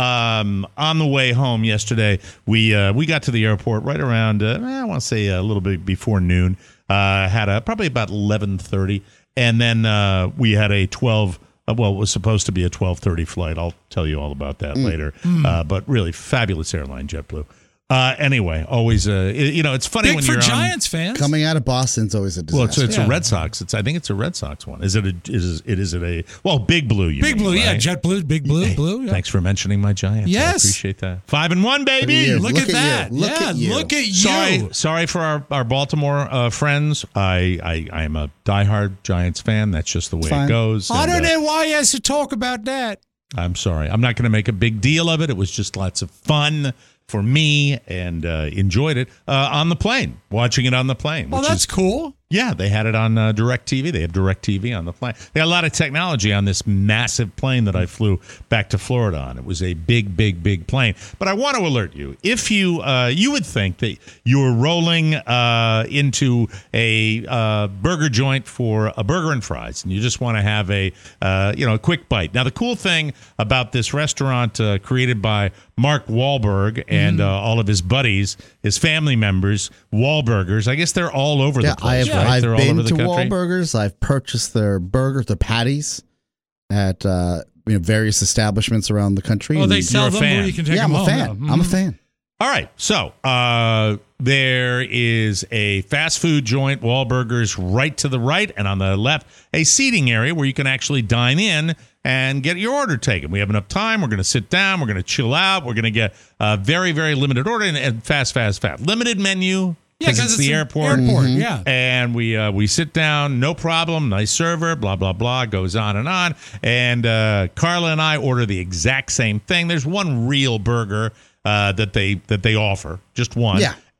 Um, on the way home yesterday, we uh, we got to the airport right around uh, I want to say a little bit before noon. Uh, had a probably about eleven thirty, and then uh, we had a twelve. Uh, well, it was supposed to be a twelve thirty flight. I'll tell you all about that Mm. later. Uh, but really, fabulous airline, JetBlue. Uh, anyway, always, uh, it- you know, it's funny Big when for you're Giants fans. Coming out of Boston's always a disaster. Well, it's, it's Yeah. a Red Sox. It's I think it's a Red Sox one. Is it a is it is it a well Big Blue? You Big mean, Blue, yeah. right? JetBlue, Big Blue, Blue. Yeah. Thanks for mentioning my Giants. I Yes. appreciate that. Five and one, baby. you. Look, Look at, at that. you. Look yeah, at you. look at you. Sorry, sorry for our, our Baltimore uh, friends. I, I I am a diehard Giants fan. That's just the way Fine. it goes. I And, don't uh, know why he has to talk about that. I'm sorry. I'm not going to make a big deal of it. It was just lots of fun for me, and uh, enjoyed it uh, on the plane, watching it on the plane. Well, which that's is, cool. Yeah, they had it on uh, DirecTV. They have DirecTV on the plane. They got a lot of technology on this massive plane that I flew back to Florida on. It was a big, big, big plane. But I want to alert you, if you uh, you would think that you were rolling uh, into a uh, burger joint for a burger and fries, and you just want to have a uh, you know a quick bite. Now, the cool thing about this restaurant uh, created by Mark Wahlberg and uh, all of his buddies, his family members, Wahlburgers. I guess they're all over Yeah, the place. I've, right? I've They're all been over the to country. Wahlburgers. I've purchased their burgers, their patties at uh, you know, various establishments around the country. Oh, And- they sell you're a them fan. where you can take yeah, them I'm a home. fan. Yeah. I'm a Mhm. fan. All right, so uh, there is a fast food joint, Wahlburgers, right to the right, and on the left, a seating area where you can actually dine in and get your order taken. We have enough time. We're going to sit down. We're going to chill out. We're going to get a very, very limited order and, and fast, fast, fast. Limited menu. Yeah, Because because it's, the an airport. Airport, yeah. And we uh, we sit down, no problem, nice server, blah, blah, blah, goes on and on. And uh, Carla and I order the exact same thing. There's one real burger uh, that they that they offer, just one. Yeah.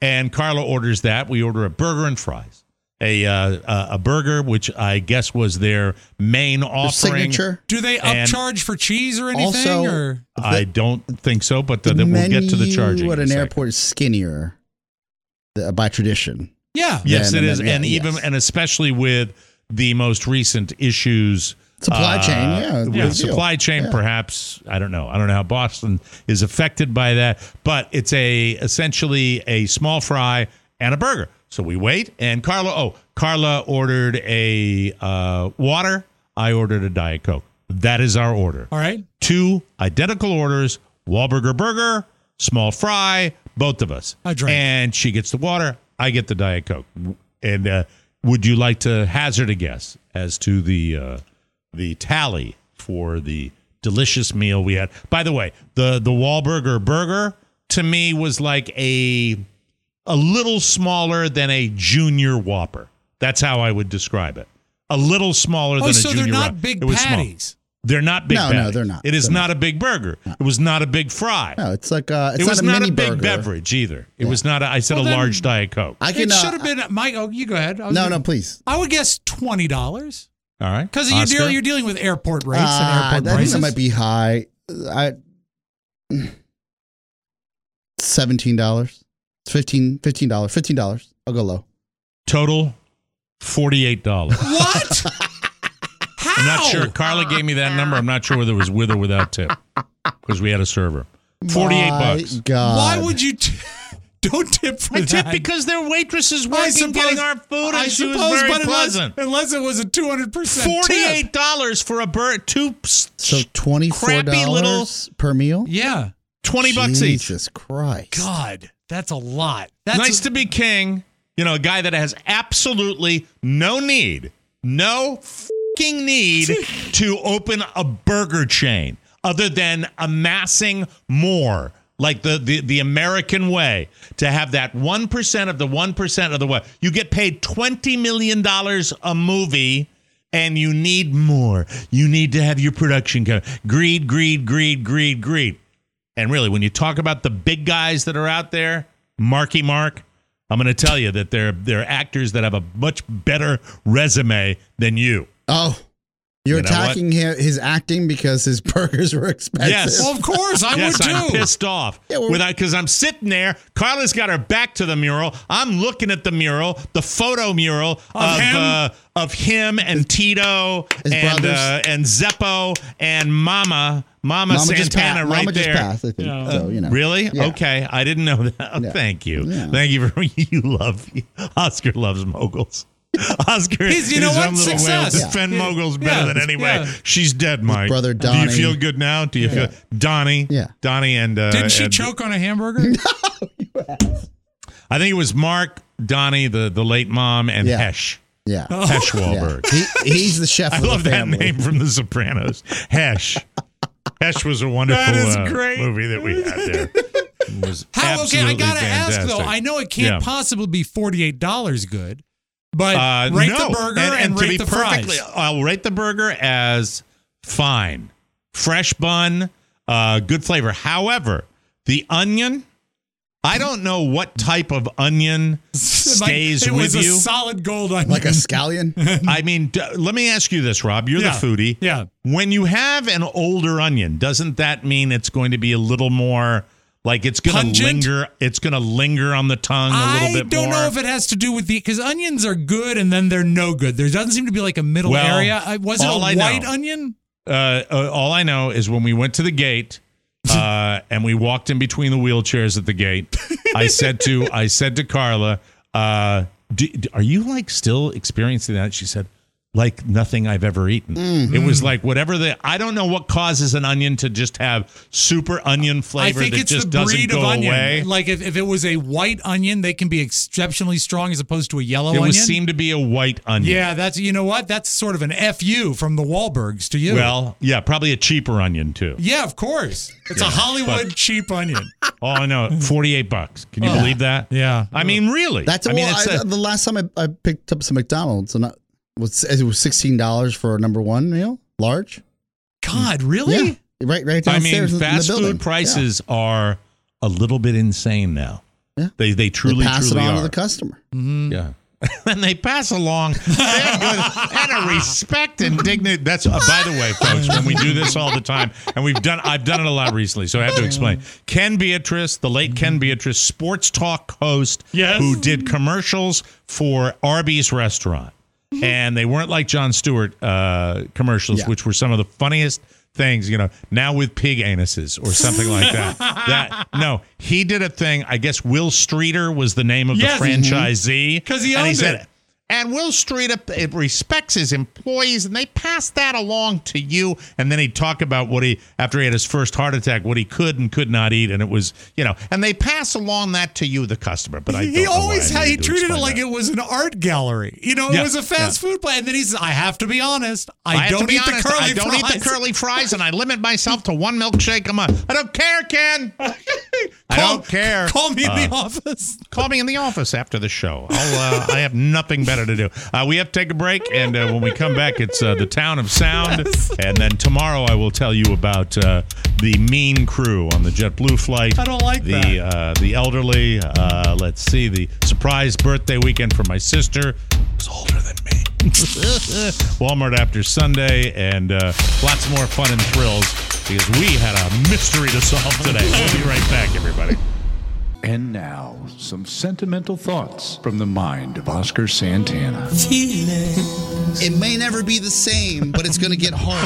and Carla orders that. We order a burger and fries. A uh, a burger, which I guess was their main offering. Signature. Do they And upcharge for cheese or anything? Also, or? I don't think so, but the, The we'll get to the menu charging. at in a an second. airport is skinnier uh, by tradition. Yeah. Yes, than- it is, than- yeah, and even yes. and especially with the most recent issues. Supply uh, chain, yeah, with big deal. supply chain, Yeah. perhaps. I don't know. I don't know how Boston is affected by that, but it's a essentially a small fry and a burger. So we wait, and Carla. Oh, Carla ordered a uh, water. I ordered a Diet Coke. That is our order. All right. Two identical orders: Wahlburger burger, small fry. Both of us. I drank. And she gets the water. I get the Diet Coke. And uh, would you like to hazard a guess as to the uh, the tally for the delicious meal we had? By the way, the the Wahlburger burger to me was like a a little smaller than a junior Whopper. That's how I would describe it. A little smaller Oh, than so a they're junior not Whopper. big It was small. patties. They're not big No, no, patties. they're not. It is They're not, not. a big burger. It was not a big fry. No, it's like uh, it's it was not a not mini a big burger. beverage either. It Yeah. was not. A, I said Well, a then- large Diet Coke. I can. It Uh, should have been Mike. Oh, you go ahead. I was no, gonna- no, please. I would guess twenty dollars All right, because you're, Oscar? deal, you're dealing with airport rates Uh, and I airport think prices. that might be high. I seventeen dollars. Fifteen. Fifteen dollars. Fifteen dollars. I'll go low. Total forty-eight dollars. What? How? I'm not sure. Carla gave me that number. I'm not sure whether it was with or without tip because we had a server. Forty-eight My bucks. God. Why would you? T- don't tip for I that. tip because their waitress is I working suppose- getting our food, and I she was suppose, very but unless, pleasant. unless it was a two hundred percent Forty-eight dollars for a bird. Two So twenty-four crappy little dollars per meal. Yeah. twenty bucks each. Jesus Christ. God, that's a lot. That's Nice a- to be king. You know, a guy that has absolutely no need, no fucking need to open a burger chain other than amassing more, like the, the, the American way, to have that one percent of the one percent of the what. You get paid twenty million dollars a movie, and you need more. You need to have your production go. Greed, greed, greed, greed, greed. And really, when you talk about the big guys that are out there, Marky Mark, I'm going to tell you that they're they're actors that have a much better resume than you. Oh, you're You know attacking his, his acting because his burgers were expensive. Yes. Well, of course, I yes, would too. I'm pissed off. Yeah, well- Because I'm sitting there. Carla's got her back to the mural. I'm looking at the mural, the photo mural of, Of him? Uh, of him and Tito his and brothers? uh, and Zeppo and Mama Mama, Mama just Santana passed. right Mama just there. passed, I think. Yeah. So, you know. Really? Yeah. Okay, I didn't know that. Oh, Yeah. Thank you. Yeah. Thank you for you love Oscar loves moguls. Oscar, He's- you in know his what? own little way, will Success. defend Yeah. moguls better Yeah. than anybody. Yeah. She's dead, Mike. brother Do Donnie. you feel good now? Do you Yeah. feel Donnie? Yeah. Donnie and uh, Didn't she and- choke on a hamburger? I think it was Mark, Donnie, the the late mom, and Yeah. Hesh. Yeah. Hesh Yeah. Wahlberg. He, he's the chef I of love the that family. name from The Sopranos. Hesh. Hesh was a wonderful That is uh, great. movie that we had there. It was How? Okay, I absolutely gotta fantastic. ask though. I know it can't Yeah. possibly be forty-eight dollars good, but Uh, rate no. the burger and, and, to rate be the perfectly, fries. I'll rate the burger as fine, fresh bun, uh, good flavor. However, the onion, I don't know what type of onion stays it with was you. a solid gold onion. Like a scallion. I mean, d- let me ask you this, Rob. You're Yeah. the foodie. Yeah. When you have an older onion, doesn't that mean it's going to be a little more like it's going to Pungent? linger? It's going to linger on the tongue a little I bit don't more. know if it has to do with the because onions are good and then they're no good. There doesn't seem to be like a middle Well, area. I- Was it a all I white know- onion? Uh, uh, all I know is when we went to the gate uh, and we walked in between the wheelchairs at the gate, I said to I said to Carla, uh, do, do- "Are you like still experiencing that?" She said, "Like nothing I've ever eaten." Mm-hmm. It was like whatever the I don't know what causes an onion to just have super onion flavor I think that it's just the doesn't breed go of onion. away. Like if, if it was a white onion, they can be exceptionally strong as opposed to a yellow It onion. was seemed to be a white onion. Yeah, that's you know what? That's sort of an F U from the Wahlbergs to you. Well, yeah, probably a cheaper onion too. yeah, of course. It's Yeah, a Hollywood but- cheap onion. All I know, forty-eight bucks. Can you Oh. believe that? Yeah. I mean, really. That's I mean, well, it's I, a- the last time I, I picked up some McDonald's and I, was it was sixteen dollars for a number one meal, large. God, really? Yeah, right, right I downstairs mean, in fast the building. food prices are a little bit insane now. Yeah. They they truly they pass truly it on are. to the customer. Mm-hmm. Yeah. And they pass along and a respect and dignity. That's uh, by the way, folks, when we do this all the time, and we've done, I've done it a lot recently, so I have to explain. Ken Beatrice, the late Ken Beatrice, sports talk host, yes. who did commercials for Arby's restaurant, and they weren't like Jon Stewart uh, commercials, Yeah. which were some of the funniest things, you know, now with pig anuses or something like that. That no, he did a thing. I guess Will Streeter was the name of Yes. the franchisee, because he and owned he said it. And Will Streeter it respects his employees, and they pass that along to you. And then he'd talk about what he, after he had his first heart attack, what he could and could not eat, and it was, you know, and they pass along that to you, the customer. But I he don't know always why I had, he needed to treated it explain like that. it was an art gallery. You know, it Yeah, was a fast yeah. food place. And then he says, I have to be honest. I, I have don't to be eat honest, the curly I don't fries. eat the curly fries, and I limit myself to one milkshake a month. I don't care, Ken. I Call- don't care. Call me in the Uh, office. Call me in the office after the show. I'll, uh, I have nothing better to do. Uh, we have to take a break, and uh, when we come back, it's uh, the Town of Sound. Yes. And then tomorrow I will tell you about uh, the mean crew on the JetBlue flight. I don't like the, that. Uh, the elderly. Uh, let's see, the surprise birthday weekend for my sister, who's older than me. Walmart after Sunday, and uh, lots more fun and thrills because we had a mystery to solve today. We'll be right back, everybody. And now, some sentimental thoughts from the mind of Oscar Santana. It may never be the same, but it's going to get harder.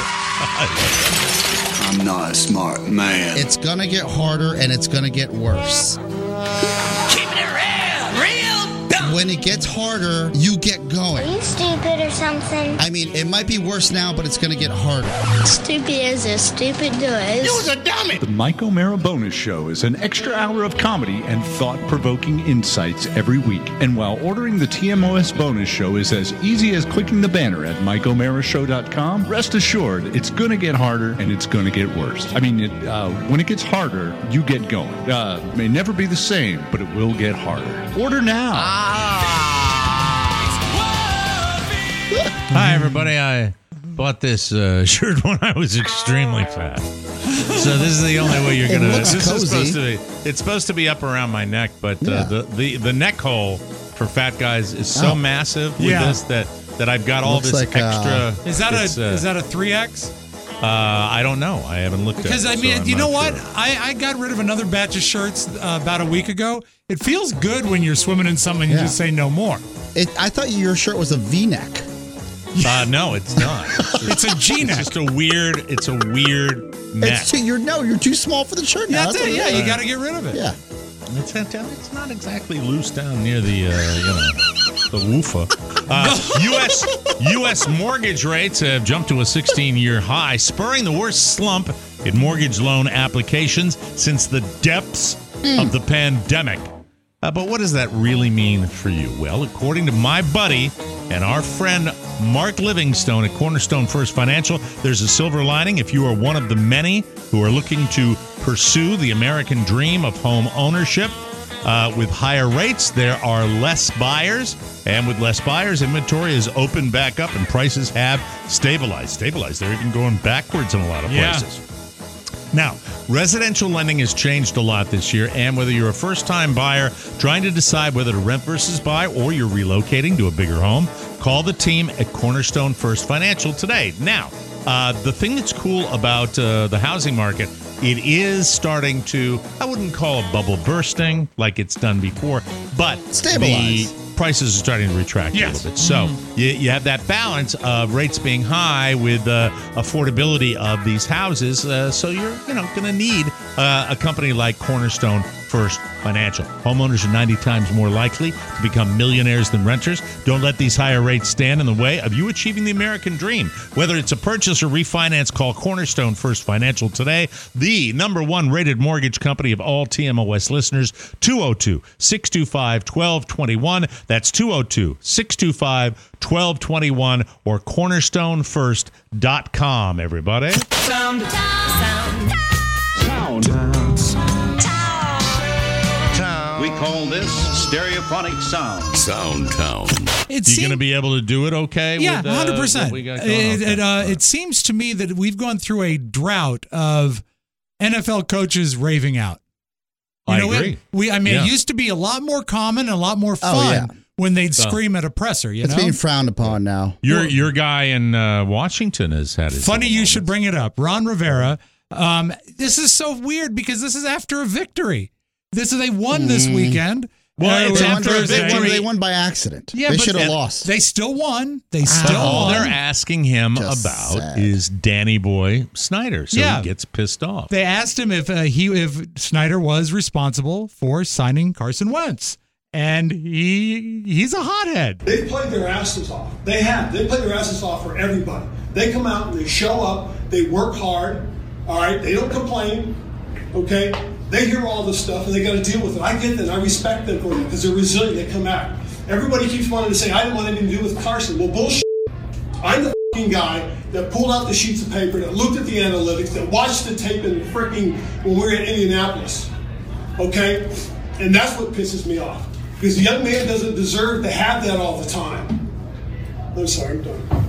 I'm not a smart man. It's going to get harder, and it's going to get worse. Keeping it real, real dumb. When it gets harder, you get going. Are you stupid or something? I mean, it might be worse now, but it's going to get harder. Stupid as a stupid does. You was a dummy. The Mike O'Mara Bonus Show is an extra hour of comedy and thought-provoking insights every week. And while ordering the T M O S Bonus Show is as easy as clicking the banner at mike o'mara show dot com, rest assured it's going to get harder and it's going to get worse. I mean, it, uh, when it gets harder, you get going. Uh, it may never be the same, but it will get harder. Order now. Hi, everybody. I bought this uh, shirt when I was extremely fat. So this is the only way you're It gonna. looks This is cozy. supposed to be. It's supposed to be up around my neck, but uh, Yeah. the, the the neck hole for fat guys is so Oh. massive with Yeah. this that that I've got all Looks this like, uh, extra. Is that a it's, uh, is that a three X? Uh, I don't know. I haven't looked Because at I it. mean, so I'm you know not what? sure. I, I got rid of another batch of shirts uh, about a week ago. It feels good when you're swimming in something and you Yeah. just say no more. It, I thought your shirt was a V-neck. Uh, no, it's not. It's a G It's neck. just a weird. It's a weird neck. It's too, you're no, you're too small for the shirt now. That's what it. Yeah, is. you got to get rid of it. Yeah. It's, it's not exactly loose down near the, uh, you know, the woofa. Uh, U S U S mortgage rates have jumped to a sixteen-year high, spurring the worst slump in mortgage loan applications since the depths of the pandemic. Uh, but what does that really mean for you? Well, according to my buddy and our friend Mark Livingstone at Cornerstone First Financial, there's a silver lining if you are one of the many who are looking to pursue the American dream of home ownership. Uh, with higher rates, there are less buyers, and with less buyers, inventory is opened back up and prices have stabilized. Stabilized. They're even going backwards in a lot of Yeah. places. Now, residential lending has changed a lot this year, and whether you're a first-time buyer trying to decide whether to rent versus buy, or you're relocating to a bigger home, call the team at Cornerstone First Financial today. Now, uh, the thing that's cool about uh, the housing market, it is starting to, I wouldn't call a bubble bursting like it's done before, but Stabilize. the prices are starting to retract Yes. a little bit. So you, you have that balance of rates being high with uh, affordability of these houses. Uh, so you're, you know, going to need uh, a company like Cornerstone First Financial. Homeowners are ninety times more likely to become millionaires than renters. Don't let these higher rates stand in the way of you achieving the American dream. Whether it's a purchase or refinance, call Cornerstone First Financial today, the number one rated mortgage company of all T M O S listeners. two oh two, six two five, one two two one. That's two oh two, six two five, one two two one or cornerstone first dot com, everybody. Sound. Sound. We call this stereophonic sound. Sound Town. It You going to be able to do it okay? Yeah, with, uh, one hundred percent. what we got going? It, Okay. it, uh, it seems to me that we've gone through a drought of N F L coaches raving out. I know, agree. It, we, I mean, Yeah. it used to be a lot more common and a lot more fun Oh, yeah. when they'd So- scream at a presser. You It's know, being frowned upon now. Your your guy in uh, Washington has had his. funny you should bring it up, Ron Rivera. Um, this is so weird because this is after a victory. This is they won this Mm. weekend. Well, Uh, it's on after a Thursday. They won, victory. they won by accident. Yeah, they but should have they- lost. They still won. They still All won. they're asking him Just about sad. is Danny Boy Snyder, so Yeah. he gets pissed off. They asked him if uh, he if Snyder was responsible for signing Carson Wentz, and he he's a hothead. They've played their asses off. They have. They played their asses off for everybody. They come out and they show up. They work hard. All right. They don't complain. Okay. They hear all this stuff and they got to deal with it. I get that. I respect them for that because they're resilient. They come out. Everybody keeps wanting to say, I didn't want anything to do with Carson. Well, bullshit. I'm the fucking guy that pulled out the sheets of paper, that looked at the analytics, that watched the tape in freaking when we were in Indianapolis. Okay? And that's what pisses me off. Because the young man doesn't deserve to have that all the time. I'm sorry, I'm done.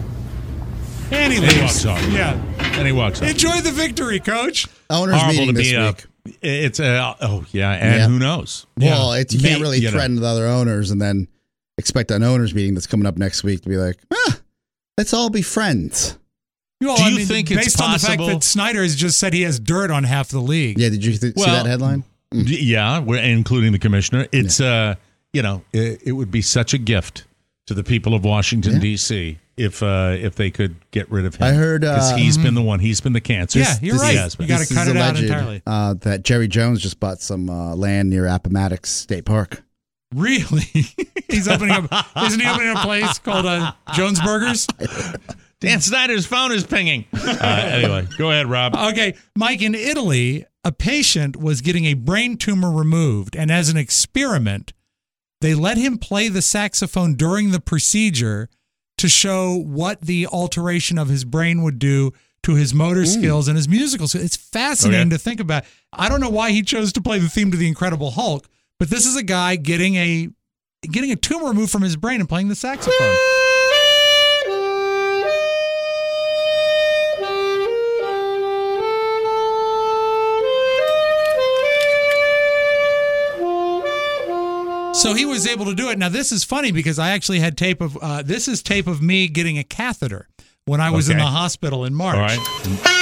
And he And he leaves. walks off. Yeah. And he walks off. Enjoy the victory, Coach. Owners Horrible meeting to this be week. up. It's uh, oh yeah, and Yeah. who knows? Well, it's, you can't May- really you know. threaten the other owners and then expect an owners meeting that's coming up next week to be like, ah, let's all be friends. Well, Do I you mean, think it's based on the possible- fact that Snyder has just said he has dirt on half the league? Yeah, did you th- see Well, that headline? D- Yeah, we're including the commissioner. It's uh, you know, it, it would be such a gift to the people of Washington Yeah. D C if uh, if they could get rid of him. I heard, because uh, he's been the one. He's been the cancer. Yeah, you're He right. has been. You gotta This is cut it out alleged, entirely. Uh, that Jerry Jones just bought some uh, land near Appomattox State Park. Really? He's opening up. Isn't he opening a place called uh, Jones Burgers? Dan Snyder's phone is pinging. Uh, anyway, go ahead, Rob. Okay, Mike, in Italy, a patient was getting a brain tumor removed, and as an experiment, they let him play the saxophone during the procedure to show what the alteration of his brain would do to his motor skills and his musical skills. It's fascinating Okay. to think about. I don't know why he chose to play the theme to The Incredible Hulk, but this is a guy getting a getting a tumor removed from his brain and playing the saxophone. So he was able to do it. Now this is funny because I actually had tape of uh, this is tape of me getting a catheter when I was in Okay. the hospital in March. All right.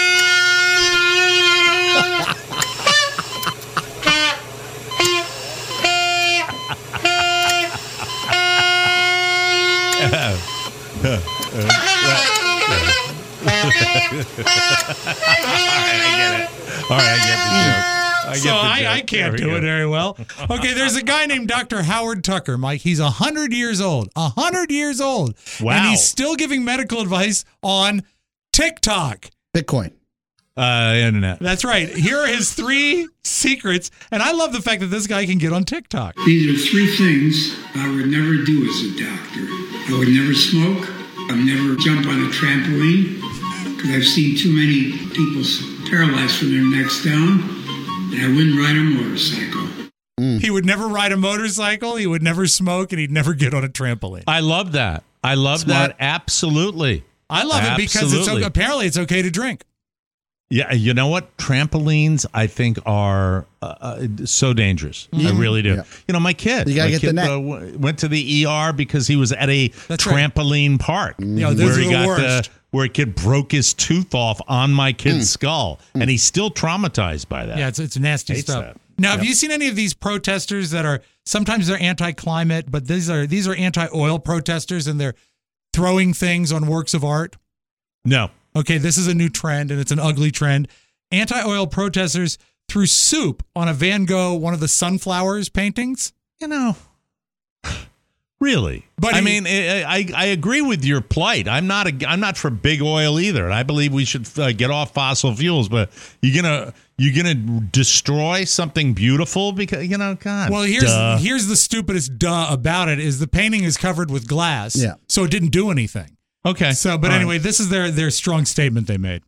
All right, I get it. All right, I get the joke. I get So the I, joke. I can't There we do it go. very well. Okay, there's a guy named Doctor Howard Tucker, Mike. He's one hundred years old. one hundred years old. Wow. And he's still giving medical advice on TikTok. Bitcoin. Uh, internet. That's right. Here are his three secrets. And I love the fact that this guy can get on TikTok. These are three things I would never do as a doctor. I would never smoke. I'd never jump on a trampoline because I've seen too many people paralyzed from their necks down. And I wouldn't ride a motorcycle. He would never ride a motorcycle. He would never smoke, and he'd never get on a trampoline. I love that. I love Smart. that. Absolutely. I love it because it's Absolutely. apparently it's okay to drink. Yeah, you know what? Trampolines, I think, are uh, uh, so dangerous. I really do. Yeah. You know, my kid, You gotta my get the kid net. uh, w- went to the E R because he was at a That's right. trampoline park know, those where are he the got worst. the where a kid broke his tooth off on my kid's skull, and he's still traumatized by that. Yeah, it's it's nasty Hates stuff. that. Now, have Yep. you seen any of these protesters that are sometimes they're anti-climate, but these are these are anti-oil protesters, and they're throwing things on works of art? No. Okay, this is a new trend, and it's an ugly trend. Anti-oil protesters threw soup on a Van Gogh, one of the sunflowers paintings. You know, really. But I he- mean, I, I I agree with your plight. I'm not a, I'm not for big oil either, and I believe we should uh, get off fossil fuels. But you're gonna you're gonna destroy something beautiful because you know, God. Well, here's duh. here's the stupidest duh about it is the painting is covered with glass, Yeah. so it didn't do anything. Okay. So, but All anyway, right. this is their their strong statement they made.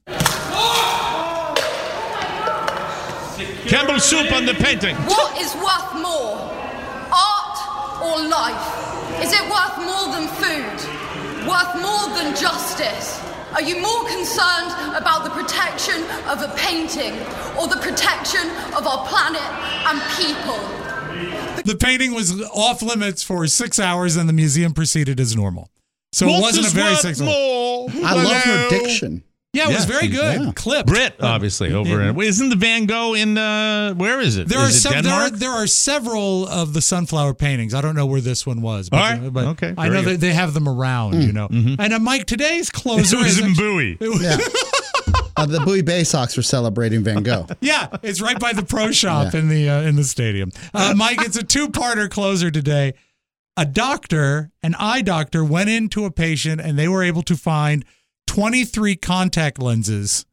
Campbell soup on the painting. What is worth more, art or life? Is it worth more than food? Worth more than justice? Are you more concerned about the protection of a painting or the protection of our planet and people? The painting was off limits for six hours and the museum proceeded as normal. So What it wasn't a is very what successful. I love her diction. Yeah, it was Yeah, very good. yeah. Clipped. Brit, obviously, over in. Isn't the Van Gogh in, uh, where is it? There is are, it sev- there, are, Denmark? there are several of the sunflower paintings. I don't know where this one was. But, All right. but Okay, I very know good. that they have them around, Mm. you know. Mhm. And uh, Mike, today's closer It was is in Bowie. Yeah. Uh, the Bowie Bay Sox were celebrating Van Gogh. Yeah, it's right by the pro shop Yeah. in the uh, in the stadium. Uh, Mike, it's a two-parter closer today. A doctor, an eye doctor, went into a patient and they were able to find twenty-three contact lenses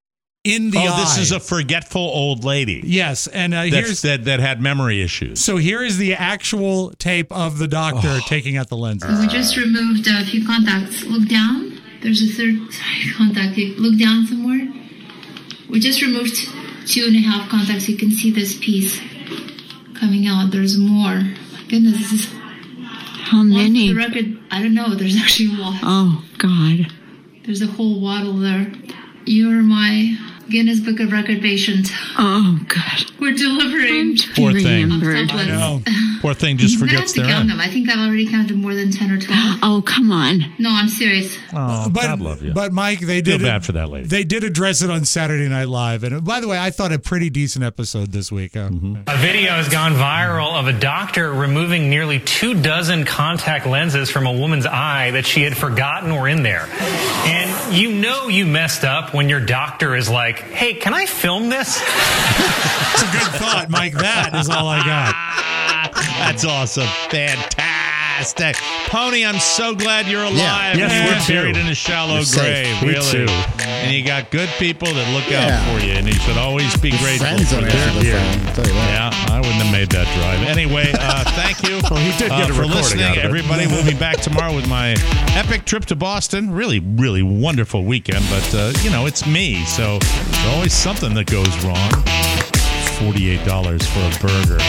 in the oh, eye. this is a forgetful old lady. Yes, and uh, That's- here's that that had memory issues. so here is the actual tape of the doctor taking out the lenses. We just removed a few contacts. Look down. There's a third sorry, contact. Look down some more. We just removed two and a half contacts. You can see this piece coming out. There's more. My goodness, this is how many? The record. I don't know. There's actually a lot. Oh God. There's a whole waddle there. You're my Guinness Book of Record patient. Oh God. We're delivering. Poor thing. I know. Poor thing just I have forgets to their count own. them. I think I've already counted more than ten or twelve. Oh, come on. No, I'm serious. Oh, but, God love you. But Mike, they Feel did bad for that lady. They did address it on Saturday Night Live, and by the way, I thought a pretty decent episode this week. Uh, A video has gone viral of a doctor removing nearly two dozen contact lenses from a woman's eye that she had forgotten were in there. And you know you messed up when your doctor is like, hey, can I film this? It's a good thought, Mike. That is all I got. That's awesome. Fantastic. Pony, I'm so glad you're alive. Yeah. Yes, you we're were buried too. in a shallow You're safe. grave, Me really. too. And you got good people that look Yeah. out for you, and you should always be grateful Friends for on that. the other phone, I'll tell you that. Yeah, I wouldn't have made that drive. Anyway, uh, thank you Well, he did uh, get a for recording listening, out of it. everybody. We'll be back tomorrow with my epic trip to Boston. Really, really wonderful weekend, but, uh, you know, it's me, so there's always something that goes wrong. forty-eight dollars for a burger.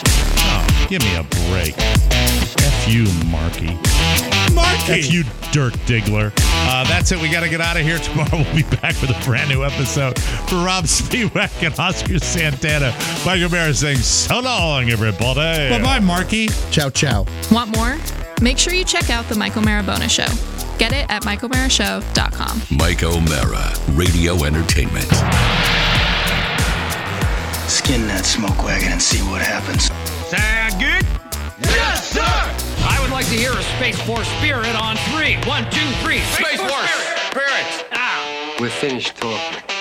Oh, give me a break. F you, Marky. Marky! F you, Dirk Diggler. Uh, that's it. We got to get out of here tomorrow. We'll be back with a brand new episode. For Rob Spiewak and Oscar Santana, Michael Mara saying so long, everybody. Bye-bye, Marky. Ciao, ciao. Want more? Make sure you check out the Mike O'Mara Bonus Show. Get it at mike o'mara show dot com. Mike O'Mara, Radio Entertainment. Skin that smoke wagon and see what happens. Sound good? Yes, sir! I would like to hear a Space Force spirit on three. One, two, three. Space, Space Force, Force spirit! Spirit! Ah! We're finished talking.